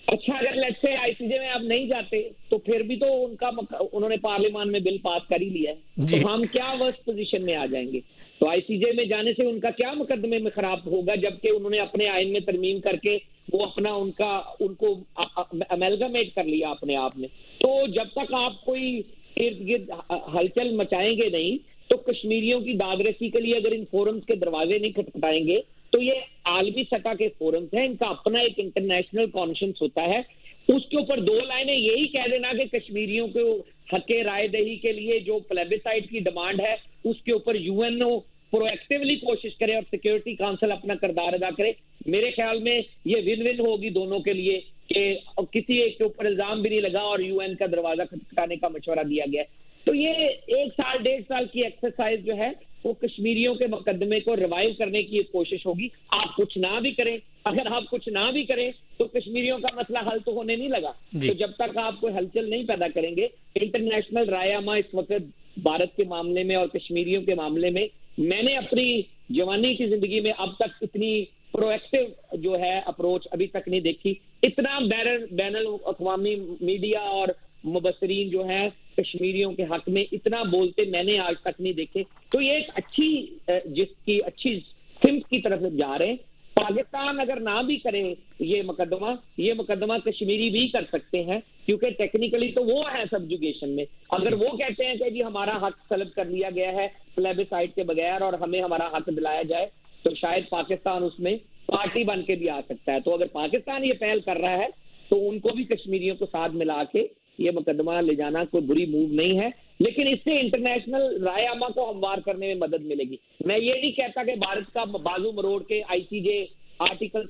اچھا اگر لیٹس سے آئی سی جے میں آپ نہیں جاتے تو پھر بھی تو انہوں نے پارلیمان میں بل پاس کر ہی لیا ہے، تو ہم کیا ورسٹ پوزیشن میں آ جائیں گے؟ تو آئی سی جے میں جانے سے ان کا کیا مقدمے میں خراب ہوگا، جبکہ انہوں نے اپنے آئین میں ترمیم کر کے وہ اپنا ان کو امیلگمیٹ کر لیا اپنے آپ میں۔ تو جب تک آپ کوئی ارد گرد ہلچل مچائیں گے نہیں تو کشمیریوں کی داد رسی کے لیے اگر ان فورمز کے دروازے نہیں کھٹکھٹائیں گے تو یہ عالمی سطح کے فورمز ہیں، ان کا اپنا ایک انٹرنیشنل کانشنس ہوتا ہے، اس کے اوپر دو لائنیں یہی کہہ دینا کہ کشمیریوں کو حق رائے دہی کے لیے جو پلیبسائٹ کی ڈیمانڈ ہے اس کے اوپر U N O proactively کوشش کرے اور سیکیورٹی کونسل اپنا کردار ادا کرے، میرے خیال میں یہ ون ون ہوگی دونوں کے لیے کہ کسی ایک کے اوپر الزام بھی نہیں لگا اور یو این کا دروازہ کھٹکھٹانے کا مشورہ دیا گیا ہے۔ تو یہ 1 سال 1.5 سال کی ایکسرسائز جو ہے وہ کشمیریوں کے مقدمے کو ریوائیو کرنے کی ایک کوشش ہوگی۔ آپ کچھ نہ بھی کریں، اگر آپ کچھ نہ بھی کریں تو کشمیریوں کا مسئلہ حل تو ہونے نہیں لگا، تو جب تک آپ کوئی ہلچل نہیں پیدا کریں گے۔ انٹرنیشنل رائے عامہ اس وقت بھارت کے معاملے میں اور کشمیریوں کے معاملے میں، میں نے اپنی جوانی کی زندگی میں اب تک اتنی پرو ایکٹیو جو ہے اپروچ ابھی تک نہیں دیکھی، اتنا بین الاقوامی میڈیا اور مبصرین جو ہیں کشمیریوں کے حق میں اتنا بولتے میں نے آج تک نہیں دیکھے۔ تو یہ ایک اچھی سمت کی طرف جا رہے ہیں۔ پاکستان اگر نہ بھی کرے یہ مقدمہ کشمیری بھی کر سکتے ہیں، کیونکہ ٹیکنیکلی تو وہ ہیں سبجوگیشن میں۔ اگر وہ کہتے ہیں کہ جی ہمارا حق طلب کر لیا گیا ہے پلیبسائٹ کے بغیر اور ہمیں ہمارا حق دلایا جائے، تو شاید پاکستان اس میں پارٹی بن کے بھی آ سکتا ہے۔ تو اگر پاکستان یہ پہل کر رہا ہے تو ان کو بھی کشمیریوں کو ساتھ ملا کے یہ مقدمہ لے جانا کوئی بری موو نہیں ہے، لیکن اس سے انٹرنیشنل رائے عامہ کو ہموار کرنے میں مدد ملے گی۔ میں یہ نہیں کہتا کہ بھارت کا بازو مروڑ کے آئی سی جے آرٹیکل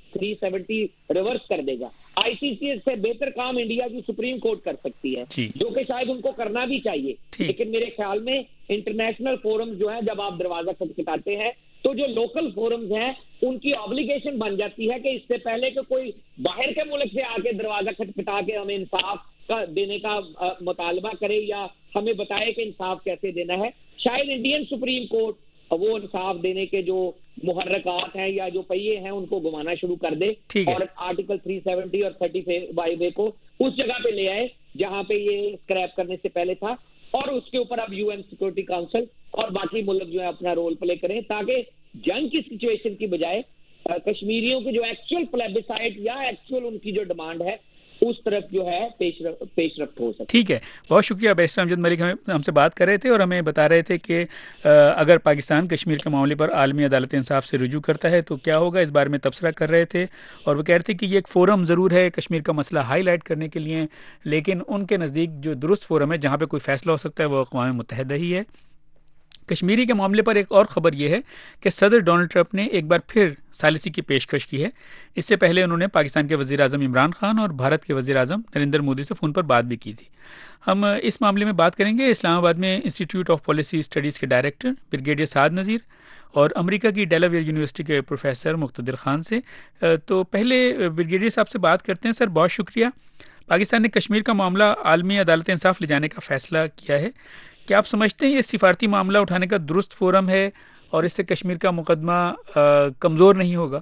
370 ریورس کر دے گا۔ آئی سی جے سے بہتر کام انڈیا کی سپریم کورٹ کر سکتی ہے، جو کہ شاید ان کو کرنا بھی چاہیے، لیکن میرے خیال میں انٹرنیشنل فورم جو ہیں جب آپ دروازہ کھٹکھٹاتے ہیں تو جو لوکل فورمز ہیں ان کی آبلیگیشن بن جاتی ہے کہ اس سے پہلے کہ کوئی باہر کے ملک سے آ کے دروازہ کھٹکھٹا کے ہمیں انصاف دینے کا مطالبہ کرے یا ہمیں بتائے کہ انصاف کیسے دینا ہے، شاید انڈین سپریم کورٹ وہ انصاف دینے کے جو محرکات ہیں یا جو پہیے ہیں ان کو گھمانا شروع کر دے اور آرٹیکل 370 اور 35 کو اس جگہ پہ لے آئے جہاں پہ یہ اسکریپ کرنے سے پہلے تھا، اور اس کے اوپر اب یو این سیکورٹی کونسل اور باقی ملک جو ہے اپنا رول پلے کریں، تاکہ جنگ کی سچویشن کی بجائے کشمیریوں کی جو ایکچوئل پلیبسائٹ یا ایکچوئل ان کی جو ڈیمانڈ ہے اس طرف جو ہے پیش رفت ہو سکے۔ ٹھیک ہے، بہت شکریہ بیرسٹر امجد ملک ہم سے بات کر رہے تھے اور ہمیں بتا رہے تھے کہ اگر پاکستان کشمیر کے معاملے پر عالمی عدالت انصاف سے رجوع کرتا ہے تو کیا ہوگا، اس بارے میں تبصرہ کر رہے تھے، اور وہ کہہ رہے تھے کہ یہ ایک فورم ضرور ہے کشمیر کا مسئلہ ہائی لائٹ کرنے کے لیے، لیکن ان کے نزدیک جو درست فورم ہے جہاں پہ کوئی فیصلہ ہو سکتا ہے وہ اقوام متحدہ ہی ہے۔ کشمیری کے معاملے پر ایک اور خبر یہ ہے کہ صدر ڈونلڈ ٹرمپ نے ایک بار پھر ثالثی کی پیشکش کی ہے۔ اس سے پہلے انہوں نے پاکستان کے وزیر اعظم عمران خان اور بھارت کے وزیر اعظم نریندر مودی سے فون پر بات بھی کی تھی۔ ہم اس معاملے میں بات کریں گے اسلام آباد میں انسٹیٹیوٹ آف پالیسی اسٹڈیز کے ڈائریکٹر بریگیڈیئر سعد نذیر اور امریکہ کی ڈیلاویئر یونیورسٹی کے پروفیسر مقتدر خان سے۔ تو پہلے بریگیڈیئر صاحب سے بات کرتے ہیں۔ سر بہت شکریہ۔ پاکستان نے کشمیر کا معاملہ عالمی عدالت انصاف لے جانے کا فیصلہ کیا ہے، کیا آپ سمجھتے ہیں یہ سفارتی معاملہ اٹھانے کا درست فورم ہے اور اس سے کشمیر کا مقدمہ کمزور نہیں ہوگا؟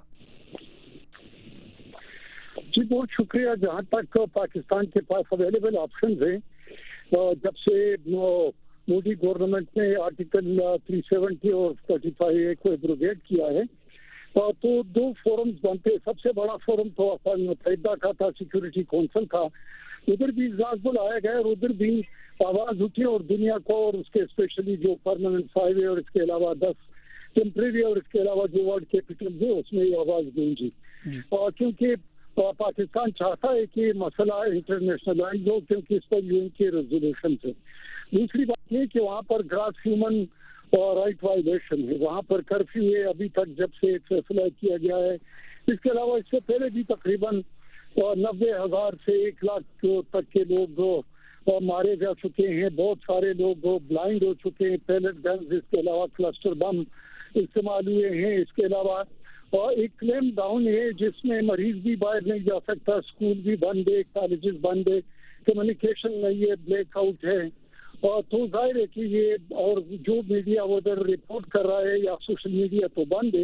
جی بہت شکریہ۔ جہاں تک پاکستان کے پاس اویلیبل آپشنز ہیں، جب سے مودی گورنمنٹ نے آرٹیکل 370 اور 35 کو ایبروگیٹ کیا ہے تو 2 فورمز بنتے۔ سب سے بڑا فورم تو اقوام متحدہ کا تھا، سیکورٹی کونسل تھا، ادھر بھی اجلاس بلایا گیا اور ادھر بھی آواز اٹھی اور دنیا کو اور اس کے اسپیشلی جو پرماننٹ 5 ہے اور اس کے علاوہ 10 ٹیمپریری اور اس کے علاوہ جو ورلڈ کیپٹل ہے اس میں یہ آواز گونجی، اور کیونکہ پاکستان چاہتا ہے کہ مسئلہ انٹرنیشنلائز ہو، کیونکہ اس پر یو این کے ریزولوشن ہے۔ دوسری بات یہ کہ وہاں پر گراس ہیومن رائٹ وائلیشن ہے، وہاں پر کرفیو ہے ابھی تک جب سے ایک فیصلہ کیا گیا ہے۔ اس کے علاوہ اس سے پہلے بھی تقریباً 90,000 سے 1 لاکھ تک کے لوگ مارے جا چکے ہیں، بہت سارے لوگ بلائنڈ ہو چکے ہیں، پیلٹ گنز، اس کے علاوہ کلسٹر بم استعمال ہوئے ہیں۔ اس کے علاوہ ایک کلیم ڈاؤن ہے جس میں مریض بھی باہر نہیں جا سکتا، اسکول بھی بند ہے، کالجز بند ہے، کمیونیکیشن نہیں ہے، بلیک آؤٹ ہے، اور تو ظاہر ہے کہ یہ اور جو میڈیا ادھر رپورٹ کر رہا ہے یا سوشل میڈیا تو بند ہے،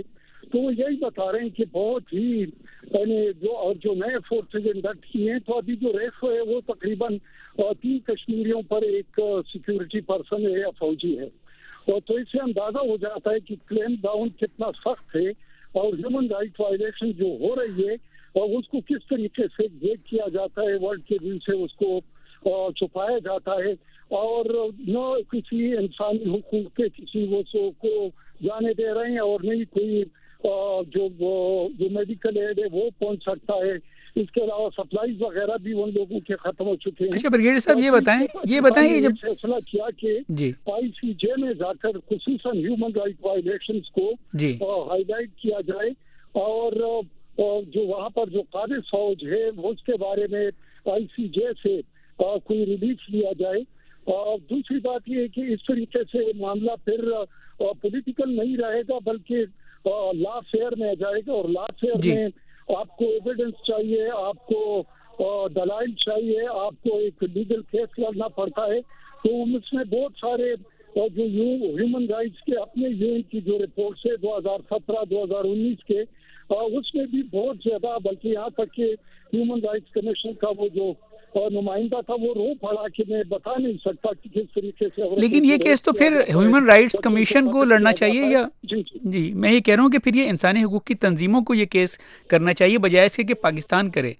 تو وہ یہی بتا رہے ہیں کہ بہت ہی یعنی جو نئے فورسز انڈکٹ کیے ہیں تو ابھی جو ریشو ہے وہ تقریباً 3 کشمیریوں پر ایک سیکیورٹی پرسن ہے یا فوجی ہے. تو اس سے اندازہ ہو جاتا ہے کہ کلیم ڈاؤن کتنا سخت ہے اور ہیومن رائٹ وائلیشن جو ہو رہی ہے اور اس کو کس طریقے سے گیٹ کیا جاتا ہے ورلڈ کے دل سے اس کو چھپایا جاتا ہے اور نہ کسی انسانی حقوق کے کسی وہ کو جانے دے رہے ہیں اور نہیں کوئی جو میڈیکل ایڈ ہے وہ پہنچ سکتا ہے. اس کے علاوہ سپلائیز وغیرہ بھی ان لوگوں کے ختم ہو چکے ہیں. اچھا بریگیڈیئر صاحب یہ بتائیں جب فیصلہ کیا کہ آئی سی جے میں جا کر خصوصاً ہیومن رائٹ وائلیشنز کو ہائی لائٹ کیا جائے اور جو وہاں پر جو قابض فوج ہے اس کے بارے میں آئی سی جے سے کوئی ریلیف لیا جائے. اور دوسری بات یہ ہے کہ اس طریقے سے معاملہ پھر پولیٹیکل نہیں رہے گا بلکہ لا فیئر میں آ جائے گا اور لا فیئر میں آپ کو ایویڈنس چاہیے, آپ کو دلائل چاہیے, آپ کو ایک لیگل کیس لڑنا پڑتا ہے. تو اس میں بہت سارے جو ہیومن رائٹس کے اپنے یو این کی جو رپورٹس ہے 2017-2019 کے اس میں بھی بہت زیادہ بلکہ یہاں تک کہ ہیومن رائٹس کمیشن کا وہ جو نمائندہ تھا وہ رو پڑا کہ میں بتا نہیں سکتا کہ کس طریقے سے. لیکن یہ کیس تو پھر ہیومن رائٹس کمیشن کو لڑنا چاہیے یا جی میں یہ کہہ رہا ہوں کہ پھر یہ انسانی حقوق کی تنظیموں کو یہ کیس کرنا چاہیے بجائے اس کے کہ پاکستان کرے.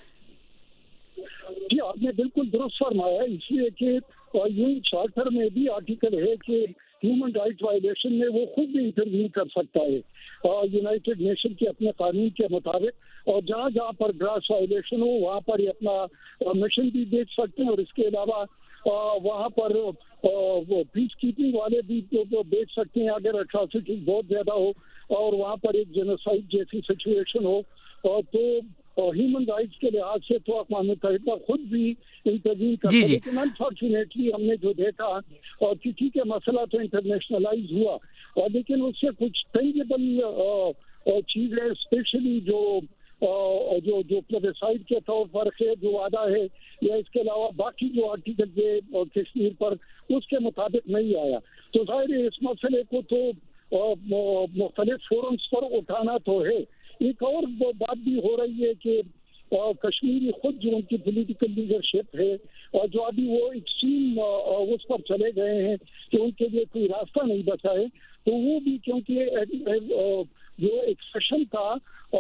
جی آپ نے بالکل درست فرمایا, اس لیے کہ یون چارٹر میں بھی آرٹیکل ہے کہ ہیومن رائٹ وائلیشن میں وہ خود بھی انٹرویو کر سکتا ہے یونائٹڈ نیشن کے اپنے قانون کے مطابق, اور جہاں جہاں پر گراس وائلیشن ہو وہاں پر یہ اپنا مشن بھی دیکھ سکتے ہیں. اور اس کے علاوہ وہاں پر وہ پیس کیپنگ والے بھی دیکھ سکتے ہیں اگر اٹراسٹیز بہت زیادہ ہو اور وہاں پر ایک جینوسائڈ جیسی سچویشن ہو تو ہیومن رائٹس کے لحاظ سے تو اقوام متحدہ خود بھی انٹرویو کرتا ہے. لیکن انفارچونیٹلی ہم نے جو دیکھا اور کسی کے مسئلہ تو انٹرنیشنلائز ہوا اور لیکن اس سے کچھ ٹینجیبل چیزیں اسپیشلی جو پلیبیسائڈ کے طور پر جو وعدہ ہے یا اس کے علاوہ باقی جو آرٹیکل ہے کشمیر پر اس کے مطابق نہیں آیا. تو ظاہر ہے اس مسئلے کو تو مختلف فورمز پر اٹھانا تو ہے. ایک اور بات بھی ہو رہی ہے کہ کشمیری خود جو ان کی پولیٹیکل لیڈرشپ ہے اور جو ابھی وہ ایکسٹریم اس پر چلے گئے ہیں کہ ان کے لیے کوئی راستہ نہیں بچا ہے, تو وہ بھی کیونکہ جو ایک سیشن تھا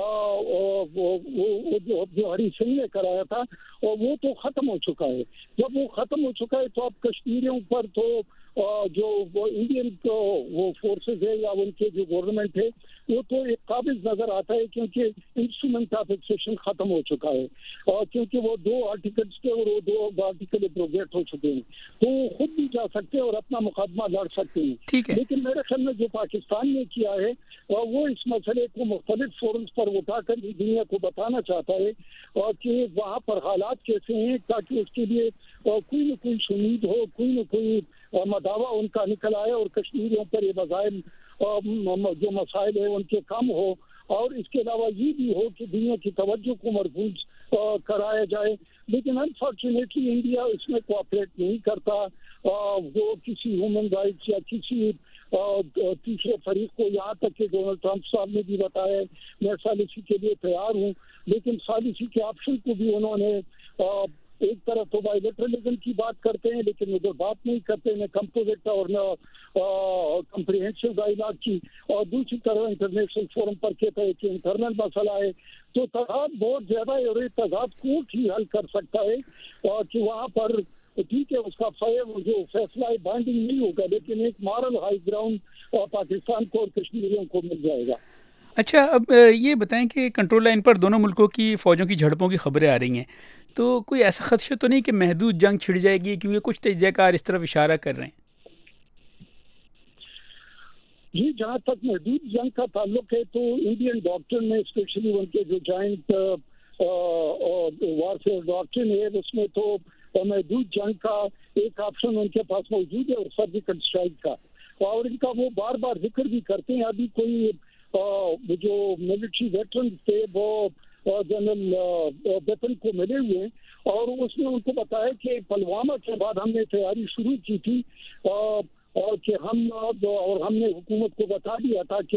جو ہری سنگھ نے کرایا تھا اور وہ تو ختم ہو چکا ہے. جب وہ ختم ہو چکا ہے تو اب کشمیریوں پر تو جو وہ انڈین وہ فورسز ہے یا ان کے جو گورنمنٹ ہے وہ تو ایک قابض نظر آتا ہے کیونکہ انسٹرومنٹ آف ایکسیشن ختم ہو چکا ہے اور کیونکہ وہ 2 آرٹیکلس تھے اور وہ 2 آرٹیکل ایبروگیٹ ہو چکے ہیں تو وہ خود بھی جا سکتے ہیں اور اپنا مقدمہ لڑ سکتے ہیں. لیکن میرے خیال میں جو پاکستان نے کیا ہے وہ اس مسئلے کو مختلف فورمز پر اٹھا کر دنیا کو بتانا چاہتا ہے اور کہ وہاں پر حالات کیسے ہیں تاکہ اس کے لیے کوئی نہ کوئی امید ہو, کوئی نہ کوئی مداوع ان کا نکل آئے اور کشمیریوں پر یہ مسائل جو مسائل ہیں ان کے کم ہو اور اس کے علاوہ یہ بھی ہو کہ دنیا کی توجہ کو مرکوز کرایا جائے. لیکن انفارچونیٹلی انڈیا اس میں کوآپریٹ نہیں کرتا. وہ کسی ہیومن رائٹس یا کسی تیسرے فریق کو یہاں تک کہ ڈونلڈ ٹرمپ صاحب نے بھی بتایا میں سالسی کے لیے تیار ہوں, لیکن سالسی کے آپشن کو بھی انہوں نے ایک طرف تو بائیلیٹرلزم کی بات کرتے ہیں لیکن ادھر بات نہیں کرتے نہ کمپوزٹ اور نہ کمپریہنسو ڈائیلاگ کی, اور دوسری طرف انٹرنیشنل فورم پر کہتا ہے کہ انٹرنل مسئلہ ہے. تو تضاد بہت زیادہ ہے اور یہ تضاد کورٹ ہی حل کر سکتا ہے اور کہ وہاں پر ٹھیک ہے اس کا جو فیصلہ ہے بائنڈنگ نہیں ہوگا لیکن ایک مارل ہائی گراؤنڈ پاکستان کو اور کشمیریوں کو مل جائے گا. اچھا اب یہ بتائیں کہ کنٹرول لائن پر دونوں ملکوں کی فوجوں کی جھڑپوں کی خبریں آ رہی ہیں, تو کوئی ایسا خدشہ تو نہیں کہ محدود جنگ چھڑ جائے گی کیونکہ کچھ تجزیہ کار اس طرف اشارہ کر رہے ہیں؟ جی جہاں تک محدود جنگ کا تعلق ہے تو انڈین ڈاکٹرن میں اسپیشلی ان کے جو جوائنٹ وارفیئر ڈاکٹرن ہے اس میں تو محدود جنگ کا ایک آپشن ان کے پاس موجود ہے اور سرجیکل اسٹرائک کا, اور ان کا وہ بار بار ذکر بھی کرتے ہیں. ابھی کوئی جو ملٹری ویٹرنز تھے وہ جنرل بپن کو ملے ہوئے ہیں اور اس نے ان کو بتایا کہ پلوامہ کے بعد ہم نے تیاری شروع کی تھی اور کہ ہم نے حکومت کو بتا دیا تھا کہ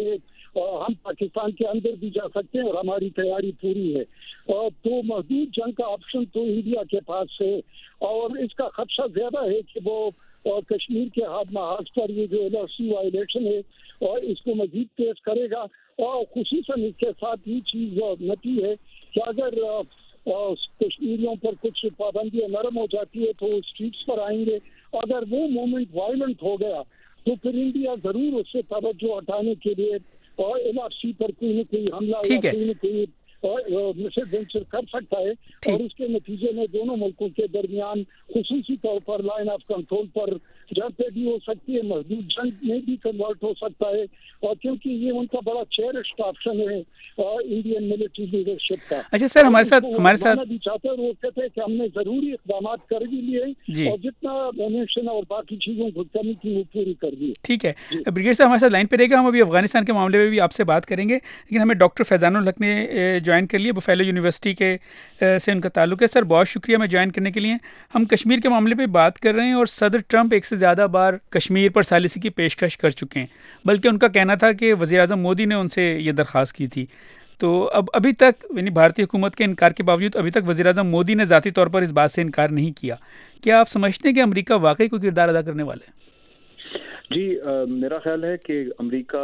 हम पाकिस्तान के अंदर भी जा सकते हैं और हमारी तैयारी पूरी है। तो महदूद जंग का ऑप्शन तो इंडिया के पास है और इसका खदशा ज्यादा है कि वो कश्मीर के महाज पर ये जो LOC वायलेशन है और इसको मजीद तेज करेगा। और खुसूसन इसके साथ ये चीज नती है कि अगर कश्मीरियों पर कुछ पाबंदियां नरम हो जाती है तो स्ट्रीट्स पर आएंगे। अगर वो मूवमेंट वायलेंट हो गया तो फिर इंडिया जरूर उससे तवज्जो हटाने के लिए और LRC पर कोई न कोई हमला या कोई न कोई मिसएडवेंचर कर सकता है और उसके नतीजे में दोनों मुल्कों के दरमियान खुसूसी तौर पर लाइन ऑफ कंट्रोल पर जंग भी हो सकती है, महदूद जंग में भी कन्वर्ट हो सकता है। और क्योंकि ये उनका बड़ा चेरिश्ड ऑप्शन है इंडियन मिलिट्री लीडरशिप का। अच्छा सर, हमारे साथ भी चाहते हैं, वो कहते हैं कि हमने जरूरी इकदाम कर भी लिए और जितना एमिशन और बाकी चीजों को कमी थी वो पूरी कर दी। ठीक है, ब्रिगेड साहब हमारे साथ लाइन पे रहेगा। हम अभी अफगानिस्तान के मामले में भी आपसे बात करेंगे, लेकिन हमें डॉक्टर फैजानुल हक ने ज्वाइन कर लिया बुफेलो यूनिवर्सिटी के से उनका ताल्लुक है। सर बहुत शुक्रिया मैं ज्वाइन करने के लिए। हम कश्मीर के मामले पे बात कर रहे हैं और सदर ट्रंप एक से ज़्यादा बार कश्मीर पर सालिसी की पेशकश कर चुके हैं, बल्कि उनका कहना था कि वज़ीर-ए-आज़म मोदी ने उनसे ये दरख्वास्त की थी। तो अब अभी तक यानी भारतीय हुकूमत के इनकार के बावजूद अभी तक वज़ीर-ए-आज़म मोदी ने ज़ाती तौर पर इस बात से इनकार नहीं किया। क्या आप समझते हैं कि अमेरिका वाकई कोई किरदार अदा करने वाला है? जी मेरा ख्याल है कि अमेरिका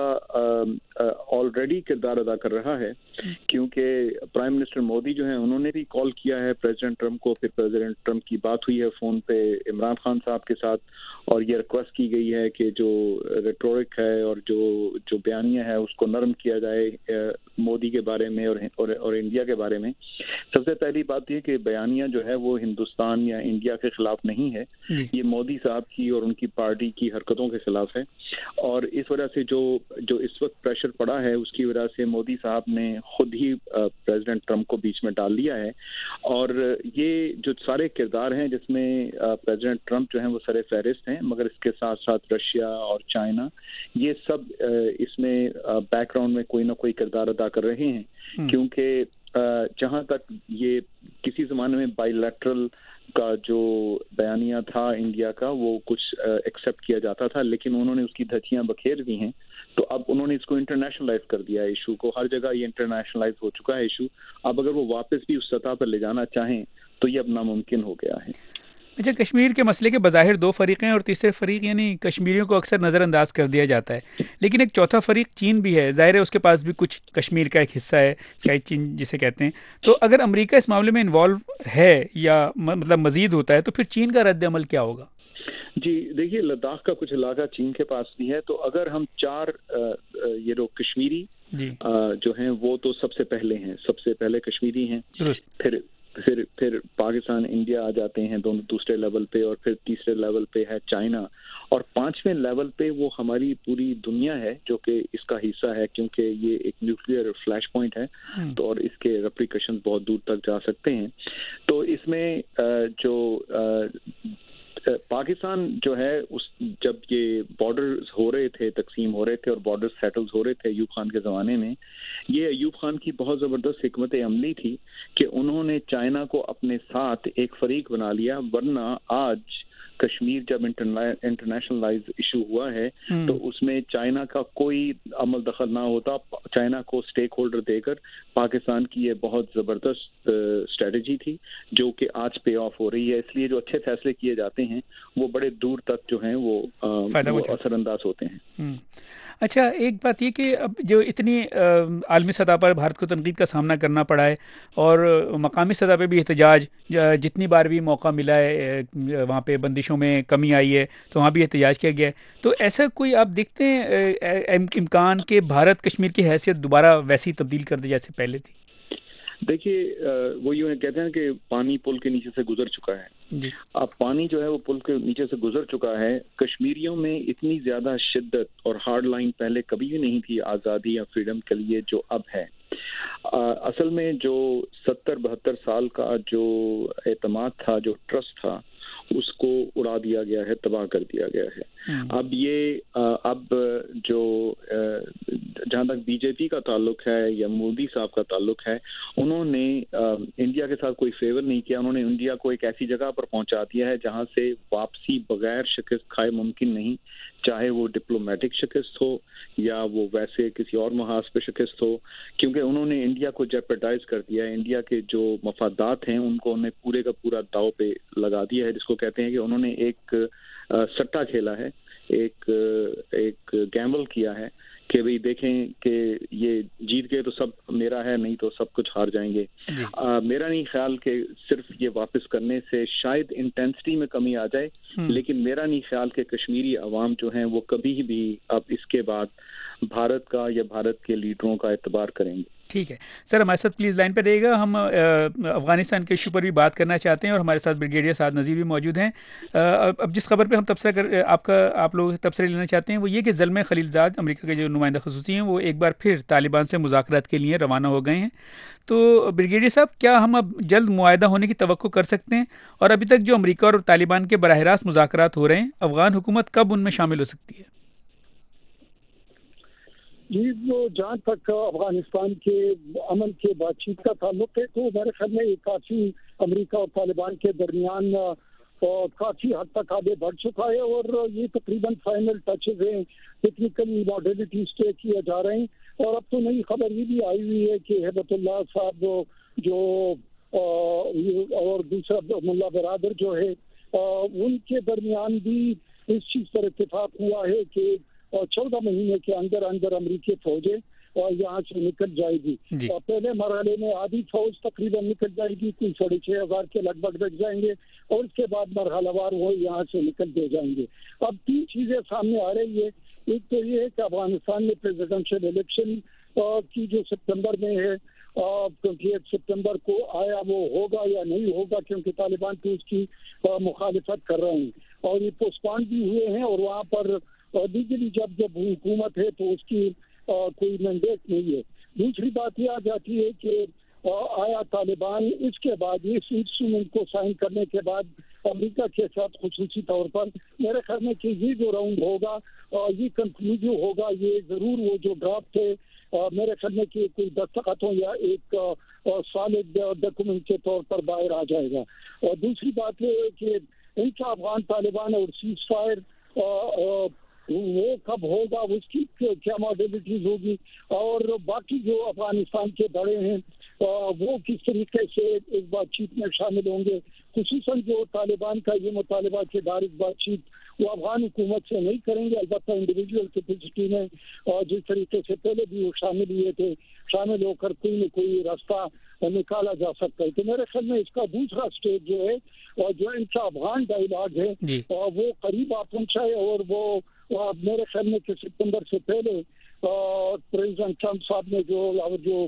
ऑलरेडी किरदार अदा कर रहा है, क्योंकि प्राइम मिनिस्टर मोदी जो हैं उन्होंने भी कॉल किया है प्रेसिडेंट ट्रंप को। फिर प्रेसिडेंट ट्रंप की बात हुई है फ़ोन पे इमरान खान साहब के साथ और ये रिक्वेस्ट की गई है कि जो रेटोरिक है और जो बयानिया है उसको नरम किया जाए मोदी के बारे में और इंडिया के बारे में। सबसे पहली बात ये कि बयानिया जो है वो हिंदुस्तान या इंडिया के खिलाफ नहीं है, ये मोदी साहब की और उनकी पार्टी की हरकतों के खिलाफ है। और इस वजह से जो इस वक्त प्रेशर पड़ा है उसकी वजह से मोदी साहब ने खुद ही प्रेसिडेंट ट्रंप को बीच में डाल दिया है। और ये जो सारे किरदार हैं जिसमें प्रेसिडेंट ट्रंप जो हैं वो सरे फहरिस्त हैं, मगर इसके साथ साथ रशिया और चाइना ये सब इसमें बैकग्राउंड में कोई ना कोई किरदार अदा कर रहे हैं। क्योंकि जहां तक ये किसी ज़माने में बाइलैटरल का जो बयानिया था इंडिया का वो कुछ एक्सेप्ट किया जाता था, लेकिन उन्होंने उसकी धज्जियां बखेर दी हैं। तो अब उन्होंने इसको इंटरनेशनलाइज कर दिया है इशू को, हर जगह ये इंटरनेशनलाइज हो चुका है इशू। अब अगर वो वापस भी उस सतह पर ले जाना चाहें तो ये अब नामुमकिन हो गया है। अच्छा, कश्मीर के मसले के बज़ाहिर दो फरीक हैं और तीसरे फरीक यानी कश्मीरियों को अक्सर नज़रअंदाज कर दिया जाता है, लेकिन एक चौथा फरीक चीन भी है। ज़ाहिर है उसके पास भी कुछ कश्मीर का एक हिस्सा है, स्काई चीन जिसे कहते हैं। तो अगर अमेरिका इस मामले में इन्वॉल्व है या मतलब मज़ीद होता है तो फिर चीन का रद्द अमल क्या होगा? जी देखिए, लद्दाख का कुछ इलाका चीन के पास भी है। तो अगर हम चार ये लोग कश्मीरी जो हैं वो तो सबसे पहले कश्मीरी हैं, फिर पाकिस्तान इंडिया आ जाते हैं दोनों दूसरे लेवल पे, और फिर तीसरे लेवल पे है चाइना, और पांचवें लेवल पे वो हमारी पूरी दुनिया है जो कि इसका हिस्सा है, क्योंकि ये एक न्यूक्लियर फ्लैश पॉइंट है तो और इसके रेप्रिकॉशंस बहुत दूर तक जा सकते हैं। तो इसमें जो पाकिस्तान जो है जब ये बॉर्डर्स हो रहे थे, तकसीम हो रहे थे और बॉर्डर सेटल्स हो रहे थे अयूब खान के ज़माने में, ये अयूब खान की बहुत ज़बरदस्त हिकमत अमली थी कि उन्होंने चाइना को अपने साथ एक फरीक बना लिया। वरना आज कश्मीर जब इंटरनेशनलाइज इशू हुआ है तो उसमें चाइना का कोई अमल दखल ना होता। चाइना को स्टेक होल्डर देकर पाकिस्तान की ये बहुत ज़बरदस्त स्ट्रेटजी थी जो कि आज पे ऑफ हो रही है। इसलिए जो अच्छे फैसले किए जाते हैं वो बड़े दूर तक जो हैं वो असरअंदाज होते हैं। अच्छा, एक बात ये कि अब जो इतनी आलमी सतह पर भारत को तनकीद का सामना करना पड़ा है और मकामी सतह पे भी एहतजाज, जितनी बार भी मौका मिला है वहाँ पे बंदिशों में कमी आई है तो वहाँ भी एहतजाज किया गया है। तो ऐसा कोई आप देखते हैं इम्कान के भारत कश्मीर की हैसियत दोबारा वैसी तब्दील कर दे जैसे पहले थी? देखिए वो यूँ कहते हैं कि पानी पुल के नीचे से गुजर चुका है। अब पानी जो है वो पुल के नीचे से गुजर चुका है। कश्मीरियों में इतनी ज़्यादा शिद्दत और हार्ड लाइन पहले कभी भी नहीं थी आज़ादी या फ्रीडम के लिए जो अब है। असल में जो 70-72 साल का जो एतमाद था, जो ट्रस्ट था, اس کو اڑا دیا گیا ہے, تباہ کر دیا گیا ہے. اب جو جہاں تک بی جے پی کا تعلق ہے یا مودی صاحب کا تعلق ہے, انہوں نے انڈیا کے ساتھ کوئی فیور نہیں کیا. انہوں نے انڈیا کو ایک ایسی جگہ پر پہنچا دیا ہے جہاں سے واپسی بغیر شکست کھائے ممکن نہیں, چاہے وہ ڈپلومیٹک شکست ہو یا وہ ویسے کسی اور محاذ پہ شکست ہو, کیونکہ انہوں نے انڈیا کو جیپرڈائز کر دیا ہے. انڈیا کے جو مفادات ہیں ان کو انہیں پورے کا پورا داؤ پہ لگا دیا ہے, جس کو کہتے ہیں کہ انہوں نے ایک سٹا کھیلا ہے, ایک گیمبل کیا ہے کہ بھئی دیکھیں کہ یہ جیت گئے تو سب میرا ہے, نہیں تو سب کچھ ہار جائیں گے. میرا نہیں خیال کہ صرف یہ واپس کرنے سے شاید انٹینسٹی میں کمی آ جائے, لیکن میرا نہیں خیال کہ کشمیری عوام جو ہیں وہ کبھی بھی اب اس کے بعد بھارت کا یا بھارت کے لیڈروں کا اعتبار کریں گے. ٹھیک ہے سر, ہمارے ساتھ پلیز لائن پہ رہیے گا. ہم افغانستان کے ایشو پر بھی بات کرنا چاہتے ہیں اور ہمارے ساتھ بریگیڈیئر سعد نذیر بھی موجود ہیں. اب جس خبر پہ ہم تبصرہ آپ لوگ تبصرے لینا چاہتے ہیں وہ یہ کہ زلمے خلیلزاد, امریکہ کے جو نمائندہ خصوصی ہیں, وہ ایک بار پھر طالبان سے مذاکرات کے لیے روانہ ہو گئے ہیں. تو بریگیڈیئر صاحب, کیا ہم اب جلد معاہدہ ہونے کی توقع کر سکتے ہیں؟ اور ابھی تک جو امریکہ اور طالبان کے براہ راست مذاکرات ہو رہے ہیں, افغان حکومت کب ان میں شامل ہو سکتی ہے؟ جی, وہ جہاں تک افغانستان کے امن کے بات چیت کا تعلق ہے تو میرے خیال میں کافی امریکہ اور طالبان کے درمیان کافی حد تک آگے بڑھ چکا ہے اور یہ تقریباً فائنل ٹچز ہیں, ٹیکنیکل ماڈیلٹیز طے کیے جا رہے ہیں. اور اب تو نئی خبر یہ بھی آئی ہوئی ہے کہ ہیبت اللہ صاحب جو اور دوسرا ملا برادر جو ہے ان کے درمیان بھی اس چیز پر اتفاق ہوا ہے کہ 14 مہینے کے اندر امریکی فوجیں یہاں سے نکل جائے گی. پہلے مرحلے میں آدھی فوج تقریباً نکل جائے گی, کوئی 6,500 کے لگ بھگ بیٹھ جائیں گے, اور اس کے بعد مرحلہ وار وہ یہاں سے نکل دے جائیں گے. اب 3 چیزیں سامنے آ رہی ہے. ایک تو یہ ہے کہ افغانستان میں پریزیڈنشل الیکشن کی جو سپتمبر میں ہے, 28 سپتمبر کو آیا وہ ہوگا یا نہیں ہوگا, کیونکہ طالبان تو اس کی مخالفت کر رہے ہیں اور یہ پوسٹپون بھی ہوئے ہیں. اور وہاں پر لیگلی جب حکومت ہے تو اس کی کوئی مینڈیٹ نہیں ہے. دوسری بات یہ آ جاتی ہے کہ آیا طالبان اس کے بعد اس انسٹرومنٹ کو سائن کرنے کے بعد امریکہ کے ساتھ خصوصی طور پر میرے خیال میں کہ یہ جو راؤنڈ ہوگا یہ کنکلوزیو ہوگا, یہ ضرور وہ جو ڈرافٹ ہے میرے خیال میں کہ کوئی دستخطوں یا ایک سالڈ ڈاکومنٹ کے طور پر باہر آ جائے گا. اور دوسری بات یہ ہے کہ ان کا افغان طالبان اور سیز فائر وہ کب ہوگا, اس کی کیا ماڈیلٹیز ہوگی, اور باقی جو افغانستان کے بڑے ہیں وہ کس طریقے سے اس بات چیت میں شامل ہوں گے. خصوصاً جو طالبان کا یہ مطالبہ کہ ڈائریکٹ بات چیت وہ افغان حکومت سے نہیں کریں گے, البتہ انڈیویجول کیپیسٹی میں جس طریقے سے پہلے بھی وہ شامل ہوئے تھے, شامل ہو کر کوئی نہ کوئی راستہ نکالا جا سکتا ہے. تو میرے خیال میں اس کا دوسرا سٹیج جو ہے جو ان کا افغان ڈائیلاگ ہے وہ قریب آ پہنچا ہے. اور وہ میرے خیال میں کہ سپتمبر سے پہلے پریزیڈنٹ ٹرمپ صاحب نے جو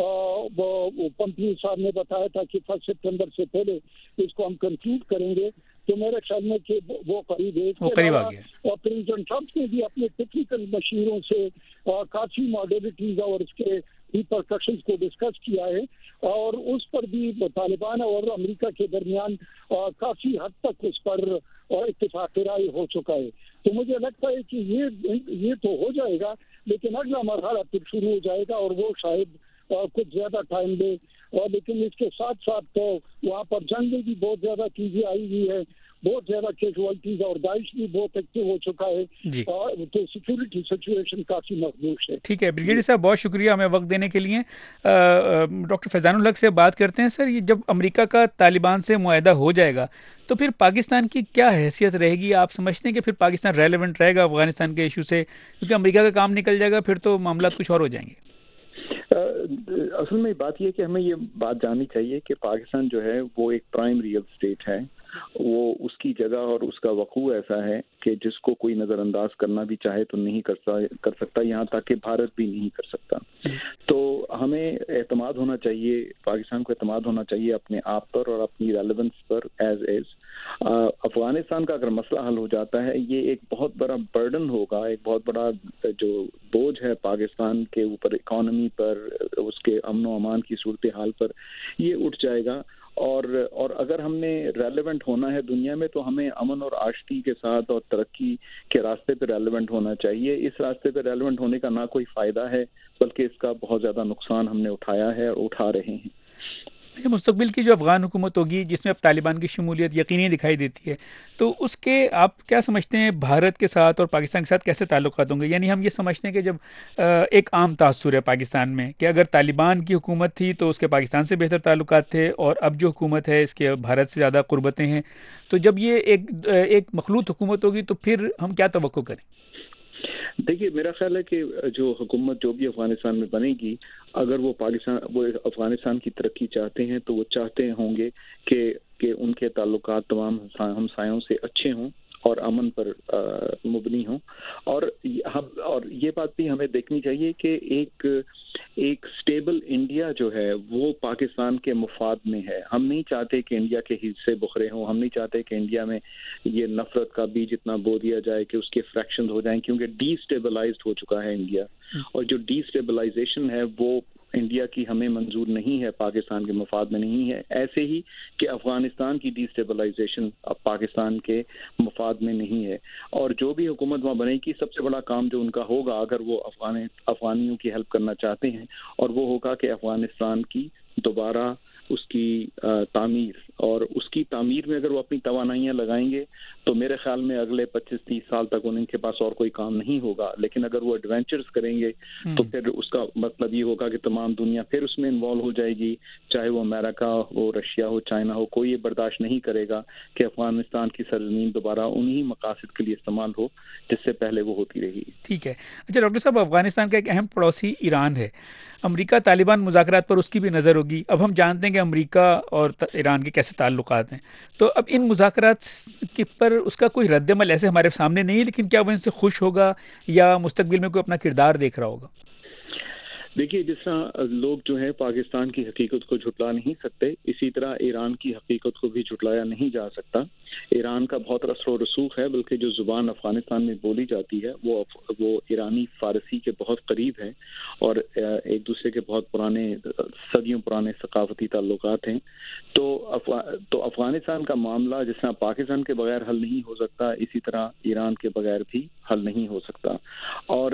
پمپیو صاحب نے بتایا تھا کہ 1 سپتمبر سے پہلے اس کو ہم کنکلوڈ کریں گے, تو میرے خیال میں کہ وہ قریب ہے. اور پریزیڈنٹ ٹرمپ نے بھی اپنے ٹیکنیکل مشیروں سے کافی ماڈیلٹیز اور اس کے ریپرکشنز کو ڈسکس کیا ہے, اور اس پر بھی طالبان اور امریکہ کے درمیان کافی حد تک اس پر اتفاق رائے ہو چکا ہے. تو مجھے لگتا ہے کہ یہ تو ہو جائے گا, لیکن اگلا مرحلہ پھر شروع ہو جائے گا اور وہ شاید کچھ زیادہ ٹائم لے. اور لیکن اس کے ساتھ ساتھ تو وہاں پر جنگ میں بھی بہت زیادہ چیزیں آئی ہوئی ہے, بہت زیادہ کیجوالٹیز, اور داعش بھی بہت ایکٹیو ہو چکا ہے, تو سیکورٹی سچویشن کافی مخدوش ہے. ٹھیک ہے بریگیڈیئر صاحب, بہت شکریہ ہمیں وقت دینے کے لیے. ڈاکٹر فیضان الحق سے بات کرتے ہیں. سر, یہ جب امریکہ کا طالبان سے معاہدہ ہو جائے گا تو پھر پاکستان کی کیا حیثیت رہے گی؟ آپ سمجھتے ہیں کہ پھر پاکستان ریلیونٹ رہے گا افغانستان کے ایشو سے, کیونکہ امریکہ کا کام نکل جائے گا پھر تو معاملات کچھ اور ہو جائیں گے؟ اصل میں بات یہ ہے کہ ہمیں یہ بات جاننی چاہیے کہ پاکستان جو ہے وہ ایک پرائم ریئل اسٹیٹ ہے. وہ اس کی جگہ اور اس کا وقوع ایسا ہے کہ جس کو کوئی نظر انداز کرنا بھی چاہے تو نہیں کر سکتا, یہاں تک کہ بھارت بھی نہیں کر سکتا. تو ہمیں اعتماد ہونا چاہیے, پاکستان کو اعتماد ہونا چاہیے اپنے آپ پر اور اپنی ریلیونس پر ایز افغانستان کا اگر مسئلہ حل ہو جاتا ہے یہ ایک بہت بڑا برڈن ہوگا, ایک بہت بڑا جو بوجھ ہے پاکستان کے اوپر, اکانومی پر, اس کے امن و امان کی صورتحال پر, یہ اٹھ جائے گا. اور اگر ہم نے ریلیونٹ ہونا ہے دنیا میں تو ہمیں امن اور آشتی کے ساتھ اور ترقی کے راستے پہ ریلیونٹ ہونا چاہیے. اس راستے پہ ریلیونٹ ہونے کا نہ کوئی فائدہ ہے بلکہ اس کا بہت زیادہ نقصان ہم نے اٹھایا ہے اور اٹھا رہے ہیں. مستقبل کی جو افغان حکومت ہوگی جس میں اب طالبان کی شمولیت یقینی دکھائی دیتی ہے، تو اس کے آپ کیا سمجھتے ہیں بھارت کے ساتھ اور پاکستان کے ساتھ کیسے تعلقات ہوں گے؟ یعنی ہم یہ سمجھتے ہیں کہ جب ایک عام تاثر ہے پاکستان میں کہ اگر طالبان کی حکومت تھی تو اس کے پاکستان سے بہتر تعلقات تھے، اور اب جو حکومت ہے اس کے بھارت سے زیادہ قربتیں ہیں، تو جب یہ ایک مخلوط حکومت ہوگی تو پھر ہم کیا توقع کریں؟ دیکھیے میرا خیال ہے کہ جو حکومت جو بھی افغانستان میں بنے گی، اگر وہ افغانستان کی ترقی چاہتے ہیں تو وہ چاہتے ہوں گے کہ ان کے تعلقات تمام ہمسایوں سے اچھے ہوں اور امن پر مبنی ہوں. اور یہ بات بھی ہمیں دیکھنی چاہیے کہ ایک سٹیبل انڈیا جو ہے وہ پاکستان کے مفاد میں ہے. ہم نہیں چاہتے کہ انڈیا کے حصے بکھرے ہوں، ہم نہیں چاہتے کہ انڈیا میں یہ نفرت کا بیج اتنا بو دیا جائے کہ اس کے فریکشنز ہو جائیں، کیونکہ ڈی سٹیبلائزڈ ہو چکا ہے انڈیا، اور جو ڈی سٹیبلائزیشن ہے وہ انڈیا کی ہمیں منظور نہیں ہے، پاکستان کے مفاد میں نہیں ہے. ایسے ہی کہ افغانستان کی ڈی سٹیبلائزیشن پاکستان کے مفاد میں نہیں ہے. اور جو بھی حکومت وہاں بنے گی، سب سے بڑا کام جو ان کا ہوگا اگر وہ افغانیوں کی ہیلپ کرنا چاہتے ہیں، اور وہ ہوگا کہ افغانستان کی دوبارہ اس کی تعمیر، اور اس کی تعمیر میں اگر وہ اپنی توانائیاں لگائیں گے تو میرے خیال میں اگلے 25-30 سال تک ان کے پاس اور کوئی کام نہیں ہوگا. لیکن اگر وہ ایڈونچرز کریں گے تو پھر اس کا مطلب یہ ہوگا کہ تمام دنیا پھر اس میں انوالو ہو جائے گی، چاہے وہ امریکہ ہو، رشیا ہو، چائنا ہو. کوئی یہ برداشت نہیں کرے گا کہ افغانستان کی سرزمین دوبارہ انہی مقاصد کے لیے استعمال ہو جس سے پہلے وہ ہوتی رہی. ٹھیک ہے. اچھا ڈاکٹر صاحب، افغانستان کا ایک اہم پڑوسی ایران ہے. امریکہ طالبان مذاکرات پر اس کی بھی نظر ہوگی. اب ہم جانتے ہیں کہ امریکہ اور ایران کے کیسے تعلقات ہیں، تو اب ان مذاکرات کے پر اس کا کوئی رد عمل ایسے ہمارے سامنے نہیں ہے، لیکن کیا وہ ان سے خوش ہوگا یا مستقبل میں کوئی اپنا کردار دیکھ رہا ہوگا؟ دیکھیے جس طرح لوگ جو ہیں پاکستان کی حقیقت کو جھٹلا نہیں سکتے، اسی طرح ایران کی حقیقت کو بھی جھٹلایا نہیں جا سکتا. ایران کا بہت اثر و رسوخ ہے، بلکہ جو زبان افغانستان میں بولی جاتی ہے وہ ایرانی فارسی کے بہت قریب ہے، اور ایک دوسرے کے بہت صدیوں پرانے ثقافتی تعلقات ہیں. تو افغانستان کا معاملہ جس طرح پاکستان کے بغیر حل نہیں ہو سکتا، اسی طرح ایران کے بغیر بھی حل نہیں ہو سکتا. اور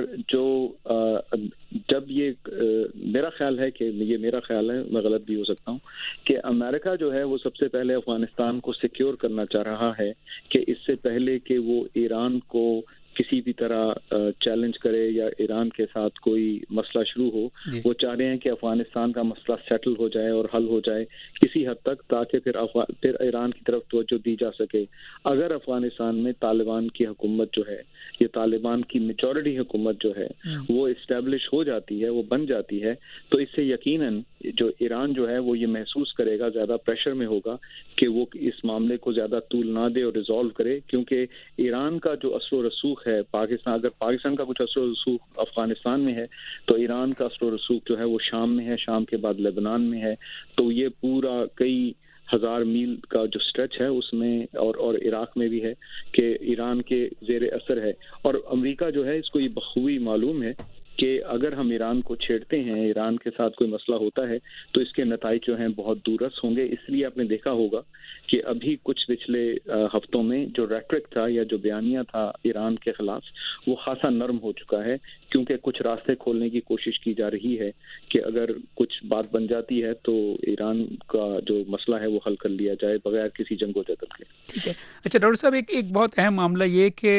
جب یہ میرا خیال ہے کہ میں غلط بھی ہو سکتا ہوں، کہ امریکہ جو ہے وہ سب سے پہلے افغانستان کو سیکیور کرنا چاہ رہا ہے کہ اس سے پہلے کہ وہ ایران کو کسی بھی طرح چیلنج کرے یا ایران کے ساتھ کوئی مسئلہ شروع ہو، وہ چاہ رہے ہیں کہ افغانستان کا مسئلہ سیٹل ہو جائے اور حل ہو جائے کسی حد تک، تاکہ پھر ایران کی طرف توجہ دی جا سکے. اگر افغانستان میں طالبان کی حکومت جو ہے، یہ طالبان کی میجورٹی حکومت جو ہے وہ اسٹیبلش ہو جاتی ہے، وہ بن جاتی ہے، تو اس سے یقیناً جو ایران جو ہے وہ یہ محسوس کرے گا، زیادہ پریشر میں ہوگا کہ وہ اس معاملے کو زیادہ طول نہ دے اور ریزالو کرے. کیونکہ ایران کا جو اثر و رسوخ ہے اگر پاکستان کا کچھ اثر و رسوخ افغانستان میں ہے، تو ایران کا اثر و رسوخ جو ہے وہ شام میں ہے، شام کے بعد لبنان میں ہے. تو یہ پورا کئی ہزار میل کا جو سٹریچ ہے اس میں اور عراق میں بھی ہے کہ ایران کے زیر اثر ہے. اور امریکہ جو ہے اس کو یہ بخوبی معلوم ہے کہ اگر ہم ایران کو چھیڑتے ہیں، ایران کے ساتھ کوئی مسئلہ ہوتا ہے تو اس کے نتائج جو ہیں بہت دورس ہوں گے. اس لیے آپ نے دیکھا ہوگا کہ ابھی کچھ پچھلے ہفتوں میں جو ریٹرک تھا یا جو بیانیہ تھا ایران کے خلاف، وہ خاصا نرم ہو چکا ہے، کیونکہ کچھ راستے کھولنے کی کوشش کی جا رہی ہے کہ اگر کچھ بات بن جاتی ہے تو ایران کا جو مسئلہ ہے وہ حل کر لیا جائے بغیر کسی جنگ و جدل کے. ٹھیک ہے. اچھا ڈاکٹر صاحب، ایک بہت اہم معاملہ یہ کہ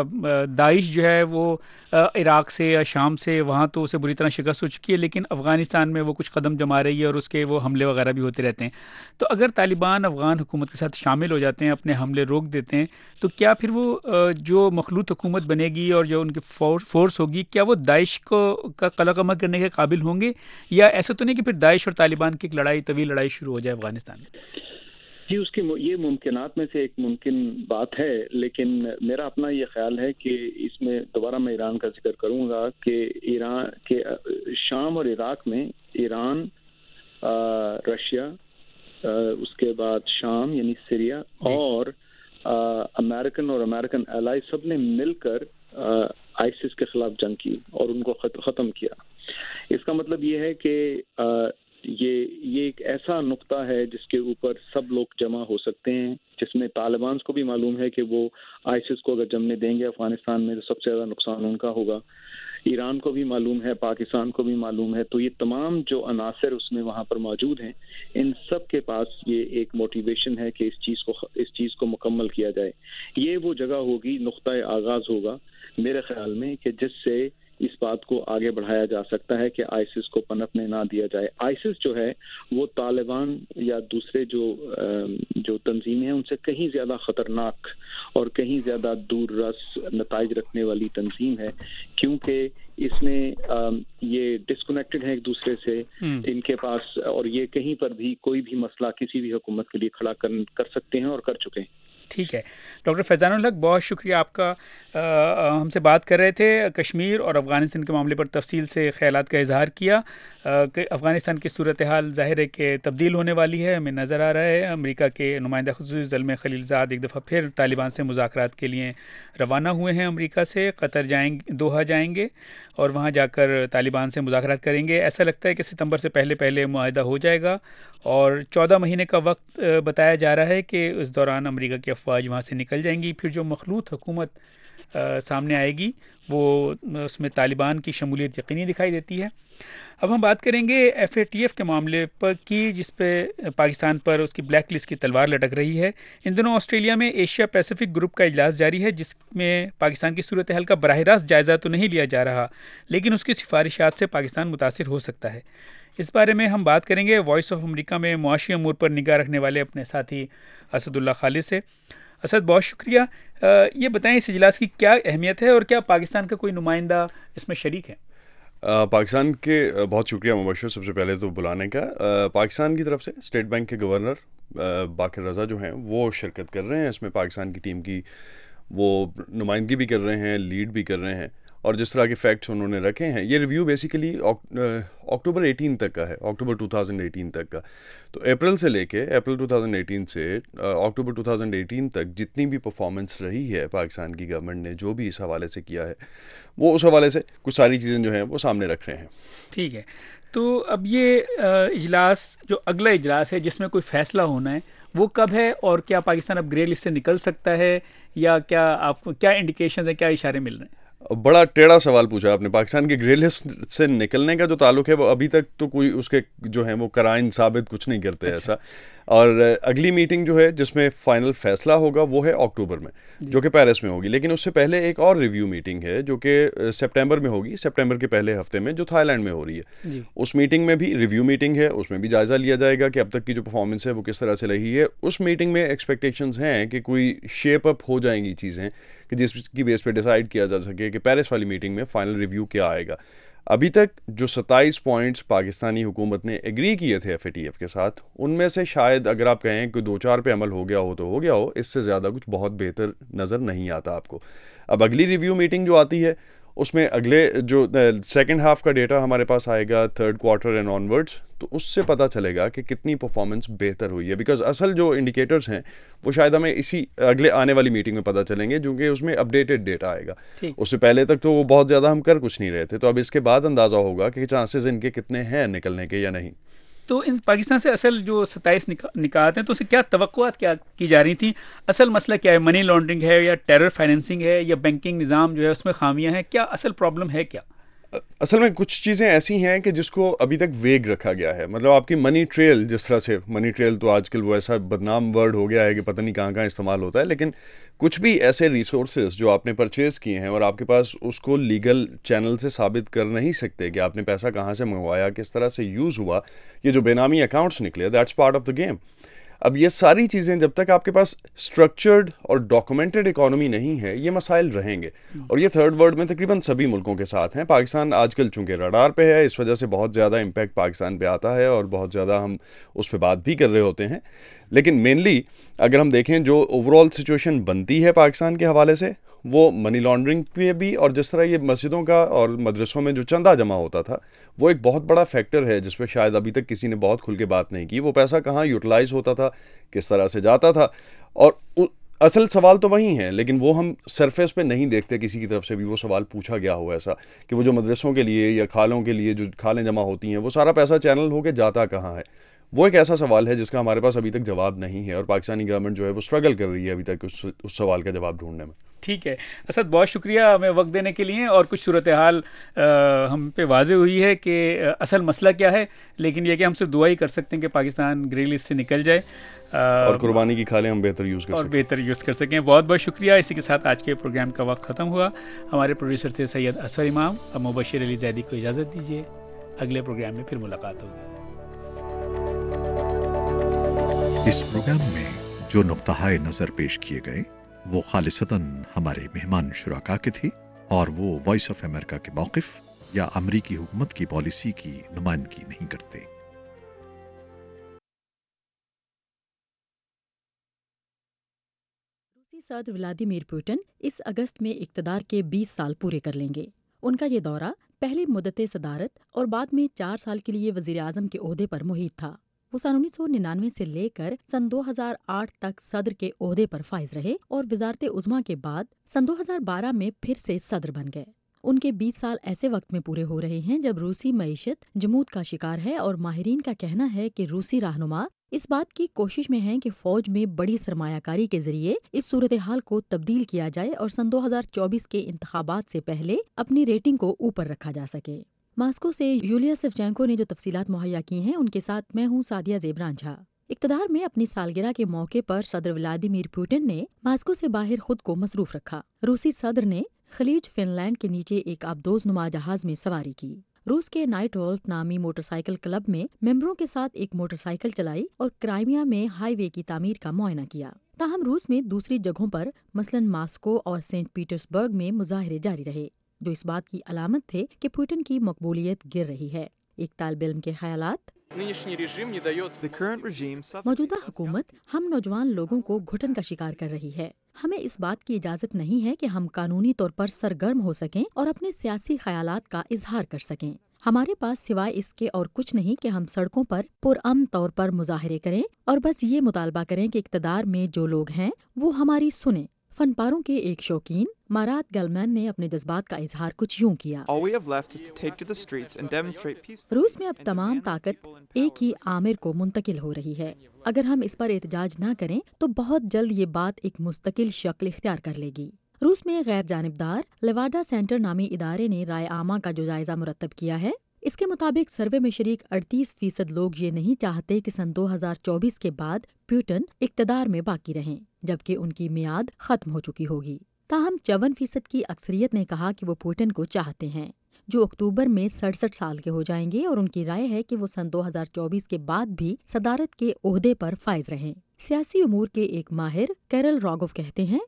داعش جو ہے وہ عراق سے یا شام سے وہاں تو اسے بری طرح شکست ہو چکی ہے، لیکن افغانستان میں وہ کچھ قدم جما رہی ہے اور اس کے وہ حملے وغیرہ بھی ہوتے رہتے ہیں. تو اگر طالبان افغان حکومت کے ساتھ شامل ہو جاتے ہیں، اپنے حملے روک دیتے ہیں، تو کیا پھر وہ جو مخلوط حکومت بنے گی اور جو ان کی فورس ہوگی، کیا وہ داعش کا قلع قمع کرنے کے قابل ہوں گے، یا ایسا تو نہیں کہ پھر داعش اور طالبان کی ایک طویل لڑائی شروع ہو جائے افغانستان میں؟ جی، اس کی یہ ممکنات میں سے ایک ممکن بات ہے، لیکن میرا اپنا یہ خیال ہے کہ اس میں دوبارہ میں ایران کا ذکر کروں گا کہ ایران کے شام اور عراق میں ایران، رشیا، اس کے بعد شام یعنی سیریا اور امریکن اور امریکن الائی سب نے مل کر آئیسس کے خلاف جنگ کی اور ان کو ختم کیا. اس کا مطلب یہ ہے کہ یہ ایک ایسا نقطہ ہے جس کے اوپر سب لوگ جمع ہو سکتے ہیں، جس میں طالبان کو بھی معلوم ہے کہ وہ آئیسس کو اگر جمنے دیں گے افغانستان میں تو سب سے زیادہ نقصان ان کا ہوگا، ایران کو بھی معلوم ہے، پاکستان کو بھی معلوم ہے. تو یہ تمام جو عناصر اس میں وہاں پر موجود ہیں، ان سب کے پاس یہ ایک موٹیویشن ہے کہ اس چیز کو مکمل کیا جائے. یہ وہ جگہ ہوگی، نقطۂ آغاز ہوگا میرے خیال میں، کہ جس سے اس بات کو آگے بڑھایا جا سکتا ہے کہ آئیسس کو پنپنے نہ دیا جائے. آئیسس جو ہے وہ طالبان یا دوسرے جو تنظیمیں ہیں ان سے کہیں زیادہ خطرناک اور کہیں زیادہ دور رس نتائج رکھنے والی تنظیم ہے، کیونکہ اس میں یہ ڈسکنیکٹڈ ہیں ایک دوسرے سے، ان کے پاس، اور یہ کہیں پر بھی کوئی بھی مسئلہ کسی بھی حکومت کے لیے کھڑا کر سکتے ہیں اور کر چکے ہیں. ٹھیک ہے ڈاکٹر فیضان الحق، بہت شکریہ آپ کا. ہم سے بات کر رہے تھے، کشمیر اور افغانستان کے معاملے پر تفصیل سے خیالات کا اظہار کیا. کہ افغانستان کی صورتحال ظاہر ہے کہ تبدیل ہونے والی ہے، ہمیں نظر آ رہا ہے. امریکہ کے نمائندہ خصوصی زلمے خلیل زاد ایک دفعہ پھر طالبان سے مذاکرات کے لیے روانہ ہوئے ہیں. امریکہ سے قطر دوحہ جائیں گے اور وہاں جا کر طالبان سے مذاکرات کریں گے. ایسا لگتا ہے کہ ستمبر سے پہلے معاہدہ ہو جائے گا، اور 14 مہینے کا وقت بتایا جا رہا ہے کہ اس دوران امریکہ کی افواج وہاں سے نکل جائیں گی. پھر جو مخلوط حکومت سامنے آئے گی وہ اس میں طالبان کی شمولیت یقینی دکھائی دیتی ہے. اب ہم بات کریں گے FATF کے معاملے پر کی، جس پہ پاکستان پر اس کی بلیک لسٹ کی تلوار لٹک رہی ہے. ان دنوں آسٹریلیا میں ایشیا پیسیفک گروپ کا اجلاس جاری ہے، جس میں پاکستان کی صورتحال کا براہ راست جائزہ تو نہیں لیا جا رہا، لیکن اس کی سفارشات سے پاکستان متاثر ہو سکتا ہے. اس بارے میں ہم بات کریں گے وائس آف امریکہ میں معاشی امور پر نگاہ رکھنے والے اپنے ساتھی اسد اللہ خالد سے. اسد، بہت شکریہ. یہ بتائیں اس اجلاس کی کیا اہمیت ہے اور کیا پاکستان کا کوئی نمائندہ اس میں شریک ہے؟ پاکستان کے بہت شکریہ مبشر سب سے پہلے تو بلانے کا. پاکستان کی طرف سے اسٹیٹ بینک کے گورنر باقر رضا جو ہیں وہ شرکت کر رہے ہیں. اس میں پاکستان کی ٹیم کی وہ نمائندگی بھی کر رہے ہیں، لیڈ بھی کر رہے ہیں، اور جس طرح کے فیکٹس انہوں نے رکھے ہیں. یہ ریویو بیسیکلی اکتوبر 18 تک کا ہے، اکتوبر 2018 تک کا. تو اپریل سے لے کے اپریل 2018 سے اکتوبر 2018 تک جتنی بھی پرفارمنس رہی ہے پاکستان کی گورنمنٹ نے جو بھی اس حوالے سے کیا ہے، وہ اس حوالے سے کچھ ساری چیزیں جو ہیں وہ سامنے رکھ رہے ہیں. ٹھیک ہے. تو اب یہ اجلاس، جو اگلا اجلاس ہے جس میں کوئی فیصلہ ہونا ہے، وہ کب ہے، اور کیا پاکستان اب گرے لسٹ سے نکل سکتا ہے، یا کیا آپ کو کیا انڈیکیشنز ہیں، کیا اشارے مل رہے ہیں؟ بڑا ٹیڑھا سوال پوچھا آپ نے. پاکستان کے گرے لسٹ سے نکلنے کا جو تعلق ہے وہ ابھی تک تو کوئی اس کے جو ہیں وہ قرائن ثابت کچھ نہیں کرتے ایسا. اور اگلی میٹنگ جو ہے جس میں فائنل فیصلہ ہوگا وہ ہے اکتوبر میں، جو کہ پیرس میں ہوگی. لیکن اس سے پہلے ایک اور ریویو میٹنگ ہے جو کہ سپٹمبر میں ہوگی، سپٹمبر کے پہلے ہفتے میں، جو تھائی لینڈ میں ہو رہی ہے. اس میٹنگ میں بھی ریویو میٹنگ ہے، اس میں بھی جائزہ لیا جائے گا کہ اب تک کی جو پرفارمنس ہے وہ کس طرح سے رہی ہے. اس میٹنگ میں ایکسپیکٹیشنز ہیں کہ کوئی شیپ اپ ہو جائیں گی چیزیں، کہ جس کی بیس پہ ڈیسائیڈ کیا جا سکے کہ پیرس والی میٹنگ میں فائنل ریویو کیا آئے گا. ابھی تک جو 27 پوائنٹس پاکستانی حکومت نے ایگری کیے تھے FATF کے ساتھ، ان میں سے شاید اگر آپ کہیں کہ 2-4 پہ عمل ہو گیا ہو تو ہو گیا ہو، اس سے زیادہ کچھ بہت بہتر نظر نہیں آتا آپ کو. اب اگلی ریویو میٹنگ جو آتی ہے اس میں اگلے جو سیکنڈ ہاف کا ڈیٹا ہمارے پاس آئے گا، تھرڈ کوارٹر اینڈ آن ورڈس، تو اس سے پتہ چلے گا کہ کتنی پرفارمنس بہتر ہوئی ہے. بیکاز اصل جو انڈیکیٹرز ہیں وہ شاید ہمیں اسی اگلے آنے والی میٹنگ میں پتہ چلیں گے، کیونکہ اس میں اپڈیٹڈ ڈیٹا آئے گا. اس سے پہلے تک تو وہ بہت زیادہ ہم کر کچھ نہیں رہے تھے. تو اب اس کے بعد اندازہ ہوگا کہ چانسز ان کے کتنے ہیں نکلنے کے یا نہیں. تو ان پاکستان سے اصل جو 27 نکات ہیں تو اسے کیا توقعات کیا کی جا رہی تھیں؟ اصل مسئلہ کیا ہے؟ منی لانڈرنگ ہے یا ٹیرر فائنینسنگ ہے یا بینکنگ نظام جو ہے اس میں خامیاں ہیں؟ کیا اصل پرابلم ہے کیا؟ اصل میں کچھ چیزیں ایسی ہیں کہ جس کو ابھی تک ویگ رکھا گیا ہے. مطلب آپ کی منی ٹریل، جس طرح سے منی ٹریل تو آج کل وہ ایسا بدنام ورڈ ہو گیا ہے کہ پتہ نہیں کہاں کہاں استعمال ہوتا ہے، لیکن کچھ بھی ایسے ریسورسز جو آپ نے پرچیز کیے ہیں اور آپ کے پاس اس کو لیگل چینل سے ثابت کر نہیں سکتے کہ آپ نے پیسہ کہاں سے منگوایا، کس طرح سے یوز ہوا، یہ جو بے نامی اکاؤنٹس نکلے، that's part of the game. اب یہ ساری چیزیں جب تک آپ کے پاس اسٹرکچرڈ اور ڈاکومنٹڈ اکانومی نہیں ہے، یہ مسائل رہیں گے. اور یہ تھرڈ ورلڈ میں تقریباً سبھی ملکوں کے ساتھ ہیں. پاکستان آج کل چونکہ رڈار پہ ہے، اس وجہ سے بہت زیادہ امپیکٹ پاکستان پہ آتا ہے اور بہت زیادہ ہم اس پہ بات بھی کر رہے ہوتے ہیں. لیکن مینلی اگر ہم دیکھیں جو اوور آل سچویشن بنتی ہے پاکستان کے حوالے سے، وہ منی لانڈرنگ پہ بھی، اور جس طرح یہ مسجدوں کا اور مدرسوں میں جو چندہ جمع ہوتا تھا وہ ایک بہت بڑا فیکٹر ہے جس پہ شاید ابھی تک کسی نے بہت کھل کے بات نہیں کی. وہ پیسہ کہاں یوٹیلائز ہوتا تھا، کس طرح سے جاتا تھا، اور اصل سوال تو وہی ہیں، لیکن وہ ہم سرفیس پہ نہیں دیکھتے کسی کی طرف سے بھی وہ سوال پوچھا گیا ہوا ایسا کہ وہ جو مدرسوں کے لیے یا کھالوں کے لیے جو کھالیں جمع ہوتی ہیں وہ سارا پیسہ چینل ہو کے جاتا کہاں ہے. وہ ایک ایسا سوال ہے جس کا ہمارے پاس ابھی تک جواب نہیں ہے، اور پاکستانی گورنمنٹ جو ہے وہ اسٹرگل کر رہی ہے ابھی تک اس سوال کا جواب ڈھونڈنے میں. ٹھیک ہے اسد، بہت شکریہ ہمیں وقت دینے کے لیے. اور کچھ صورتحال ہم پہ واضح ہوئی ہے کہ اصل مسئلہ کیا ہے، لیکن یہ کہ ہم صرف دعا ہی کر سکتے ہیں کہ پاکستان گرے لسٹ سے نکل جائے اور قربانی کی کھالیں ہم بہتر یوز کر سکیں. بہت بہت شکریہ. اسی کے ساتھ آج کے پروگرام کا وقت ختم ہوا. ہمارے پروڈیوسر تھے سید اثر امام. اب مبشر علی زیدی کو اجازت دیجیے، اگلے پروگرام میں پھر ملاقات ہوگی. اس پروگرام میں جو نقطۂ نظر پیش کیے گئے وہ خالصتاً ہمارے مہمان شرکاء کے تھے، اور وہ وائس آف امریکہ کے موقف یا امریکی حکومت کی پالیسی کی نمائندگی نہیں کرتے. روسی صدر ولادیمیر پوٹن اس اگست میں اقتدار کے 20 سال پورے کر لیں گے. ان کا یہ دورہ پہلی مدت صدارت اور بعد میں 4 سال کے لیے وزیر اعظم کے عہدے پر محیط تھا. وہ سن 1999 سے لے کر سن 2008 تک صدر کے عہدے پر فائز رہے اور وزارت عظمیٰ کے بعد سن 2012 میں پھر سے صدر بن گئے. ان کے 20 سال ایسے وقت میں پورے ہو رہے ہیں جب روسی معیشت جمود کا شکار ہے، اور ماہرین کا کہنا ہے کہ روسی رہنما اس بات کی کوشش میں ہیں کہ فوج میں بڑی سرمایہ کاری کے ذریعے اس صورتحال کو تبدیل کیا جائے اور سن 2024 کے انتخابات سے پہلے اپنی ریٹنگ کو اوپر رکھا جا سکے. ماسکو سے یولیا سیوچینکو نے جو تفصیلات مہیا کی ہیں ان کے ساتھ میں ہوں سعدیہ زیبران جھا. اقتدار میں اپنی سالگرہ کے موقع پر صدر ولادیمیر پوٹن نے ماسکو سے باہر خود کو مصروف رکھا. روسی صدر نے خلیج فن لینڈ کے نیچے ایک آبدوز نما جہاز میں سواری کی. روس کے نائٹ ولف نامی موٹر سائیکل کلب میں ممبروں کے ساتھ ایک موٹر سائیکل چلائی اور کرائمیا میں ہائی وے کی تعمیر کا معائنہ کیا. تاہم روس میں دوسری جگہوں پر مثلاً ماسکو اور سینٹ پیٹرسبرگ میں مظاہرے جاری رہے، جو اس بات کی علامت تھے کہ پوٹن کی مقبولیت گر رہی ہے. ایک طالب علم کے خیالات: موجودہ حکومت ہم نوجوان لوگوں کو گھٹن کا شکار کر رہی ہے. ہمیں اس بات کی اجازت نہیں ہے کہ ہم قانونی طور پر سرگرم ہو سکیں اور اپنے سیاسی خیالات کا اظہار کر سکیں. ہمارے پاس سوائے اس کے اور کچھ نہیں کہ ہم سڑکوں پر پرامن طور پر مظاہرے کریں اور بس یہ مطالبہ کریں کہ اقتدار میں جو لوگ ہیں وہ ہماری سنیں. فن پاروں کے ایک شوقین مارات گلمین نے اپنے جذبات کا اظہار کچھ یوں کیا: روس میں اب تمام طاقت ایک ہی آمر کو منتقل ہو رہی ہے. اگر ہم اس پر احتجاج نہ کریں تو بہت جلد یہ بات ایک مستقل شکل اختیار کر لے گی. روس میں غیر جانبدار لیواڈا سینٹر نامی ادارے نے رائے عامہ کا جو جائزہ مرتب کیا ہے، اس کے مطابق سروے میں شریک 38% لوگ یہ نہیں چاہتے کہ سن 2024 کے بعد پوٹن اقتدار میں باقی رہیں، جبکہ ان کی میعاد ختم ہو چکی ہوگی. تاہم 54% کی اکثریت نے کہا کہ وہ پوٹن کو چاہتے ہیں، جو اکتوبر میں 67 سال کے ہو جائیں گے، اور ان کی رائے ہے کہ وہ سن 2024 کے بعد بھی صدارت کے عہدے پر فائز رہیں. سیاسی امور کے ایک ماہر کیرل راگوف کہتے ہیں: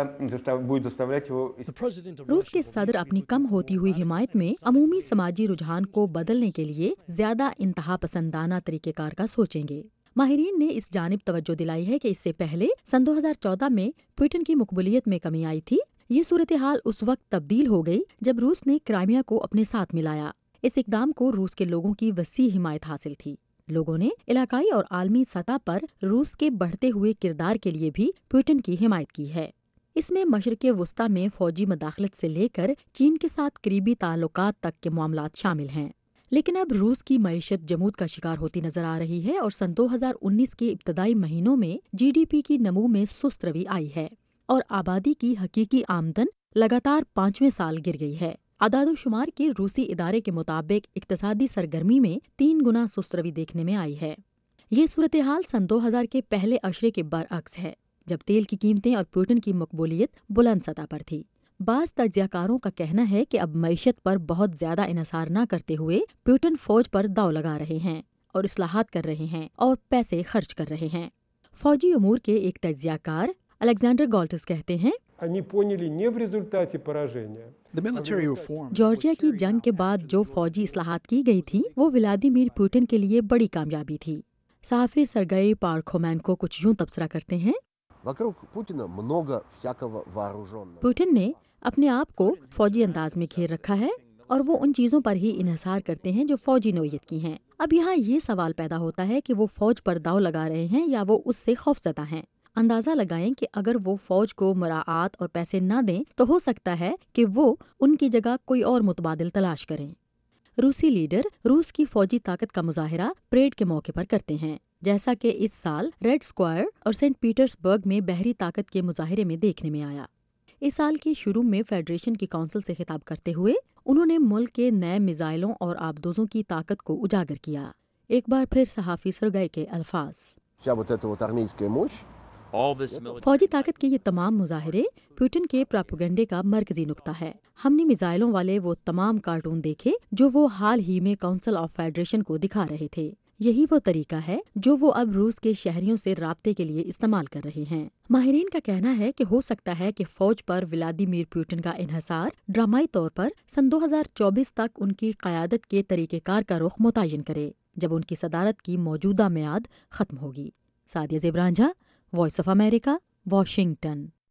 روس کے صدر اپنی کم ہوتی ہوئی حمایت میں عمومی سماجی رجحان کو بدلنے کے لیے زیادہ انتہا پسندانہ طریقہ کار کا سوچیں گے. ماہرین نے اس جانب توجہ دلائی ہے کہ اس سے پہلے سن 2014 میں پوٹن کی مقبولیت میں کمی آئی تھی. یہ صورتحال اس وقت تبدیل ہو گئی جب روس نے کرائمیا کو اپنے ساتھ ملایا. اس اقدام کو روس کے لوگوں کی وسیع حمایت حاصل تھی. لوگوں نے علاقائی اور عالمی سطح پر روس کے بڑھتے ہوئے کردار کے لیے بھی پوٹن کی حمایت کی ہے. اس میں مشرق وسطیٰ میں فوجی مداخلت سے لے کر چین کے ساتھ قریبی تعلقات تک کے معاملات شامل ہیں. لیکن اب روس کی معیشت جمود کا شکار ہوتی نظر آ رہی ہے، اور سن 2019 کے ابتدائی مہینوں میں GDP کی نمو میں سست روی آئی ہے، اور آبادی کی حقیقی آمدن لگاتار 5ویں سال گر گئی ہے. اعداد و شمار کے روسی ادارے کے مطابق اقتصادی سرگرمی میں 3 گنا سست روی دیکھنے میں آئی ہے. یہ صورتحال سن 2000 کے پہلے عشرے کے برعکس ہے، جب تیل کی قیمتیں اور پوٹن کی مقبولیت بلند سطح پر تھی. بعض تجزیہ کاروں کا کہنا ہے کہ اب معیشت پر بہت زیادہ انحصار نہ کرتے ہوئے پوٹن فوج پر داؤ لگا رہے ہیں اور اصلاحات کر رہے ہیں اور پیسے خرچ کر رہے ہیں. فوجی امور کے ایک تجزیہ کار الیگزینڈر گالٹس کہتے ہیں: جارجیا کی جنگ کے بعد جو فوجی اصلاحات کی گئی تھی وہ ولادیمیر پوٹن کے لیے بڑی کامیابی تھی. صحافی سرگئی پارکھومینکو کچھ یوں تبصرہ کرتے ہیں: پوٹن نے اپنے آپ کو فوجی انداز میں گھیر رکھا ہے اور وہ ان چیزوں پر ہی انحصار کرتے ہیں جو فوجی نوعیت کی ہیں. اب یہاں یہ سوال پیدا ہوتا ہے کہ وہ فوج پر داؤ لگا رہے ہیں یا وہ اس سے خوفزدہ ہیں. اندازہ لگائیں کہ اگر وہ فوج کو مراعات اور پیسے نہ دیں تو ہو سکتا ہے کہ وہ ان کی جگہ کوئی اور متبادل تلاش کریں۔ روسی لیڈر روس کی فوجی طاقت کا مظاہرہ پریڈ کے موقع پر کرتے ہیں، جیسا کہ اس سال ریڈ اسکوائر اور سینٹ پیٹرز برگ میں بحری طاقت کے مظاہرے میں دیکھنے میں آیا۔ اس سال کے شروع میں فیڈریشن کی کونسل سے خطاب کرتے ہوئے انہوں نے ملک کے نئے میزائلوں اور آبدوزوں کی طاقت کو اجاگر کیا۔ ایک بار پھر صحافی سرگئی کے الفاظ۔ فوجی طاقت کے یہ تمام مظاہرے پوٹن کے پراپیگنڈے کا مرکزی نقطہ ہے۔ ہم نے میزائلوں والے وہ تمام کارٹون دیکھے جو وہ حال ہی میں کونسل آف فیڈریشن کو دکھا رہے تھے۔ یہی وہ طریقہ ہے جو وہ اب روس کے شہریوں سے رابطے کے لیے استعمال کر رہے ہیں۔ ماہرین کا کہنا ہے کہ ہو سکتا ہے کہ فوج پر ولادیمیر پوٹن کا انحصار ڈرامائی طور پر سن 2024 تک ان کی قیادت کے طریقہ کار کا رخ متعین کرے، جب ان کی صدارت کی موجودہ میعاد ختم ہوگی۔ سعدیہ زیبرانجھا، وائس آف امریکہ، واشنگٹن۔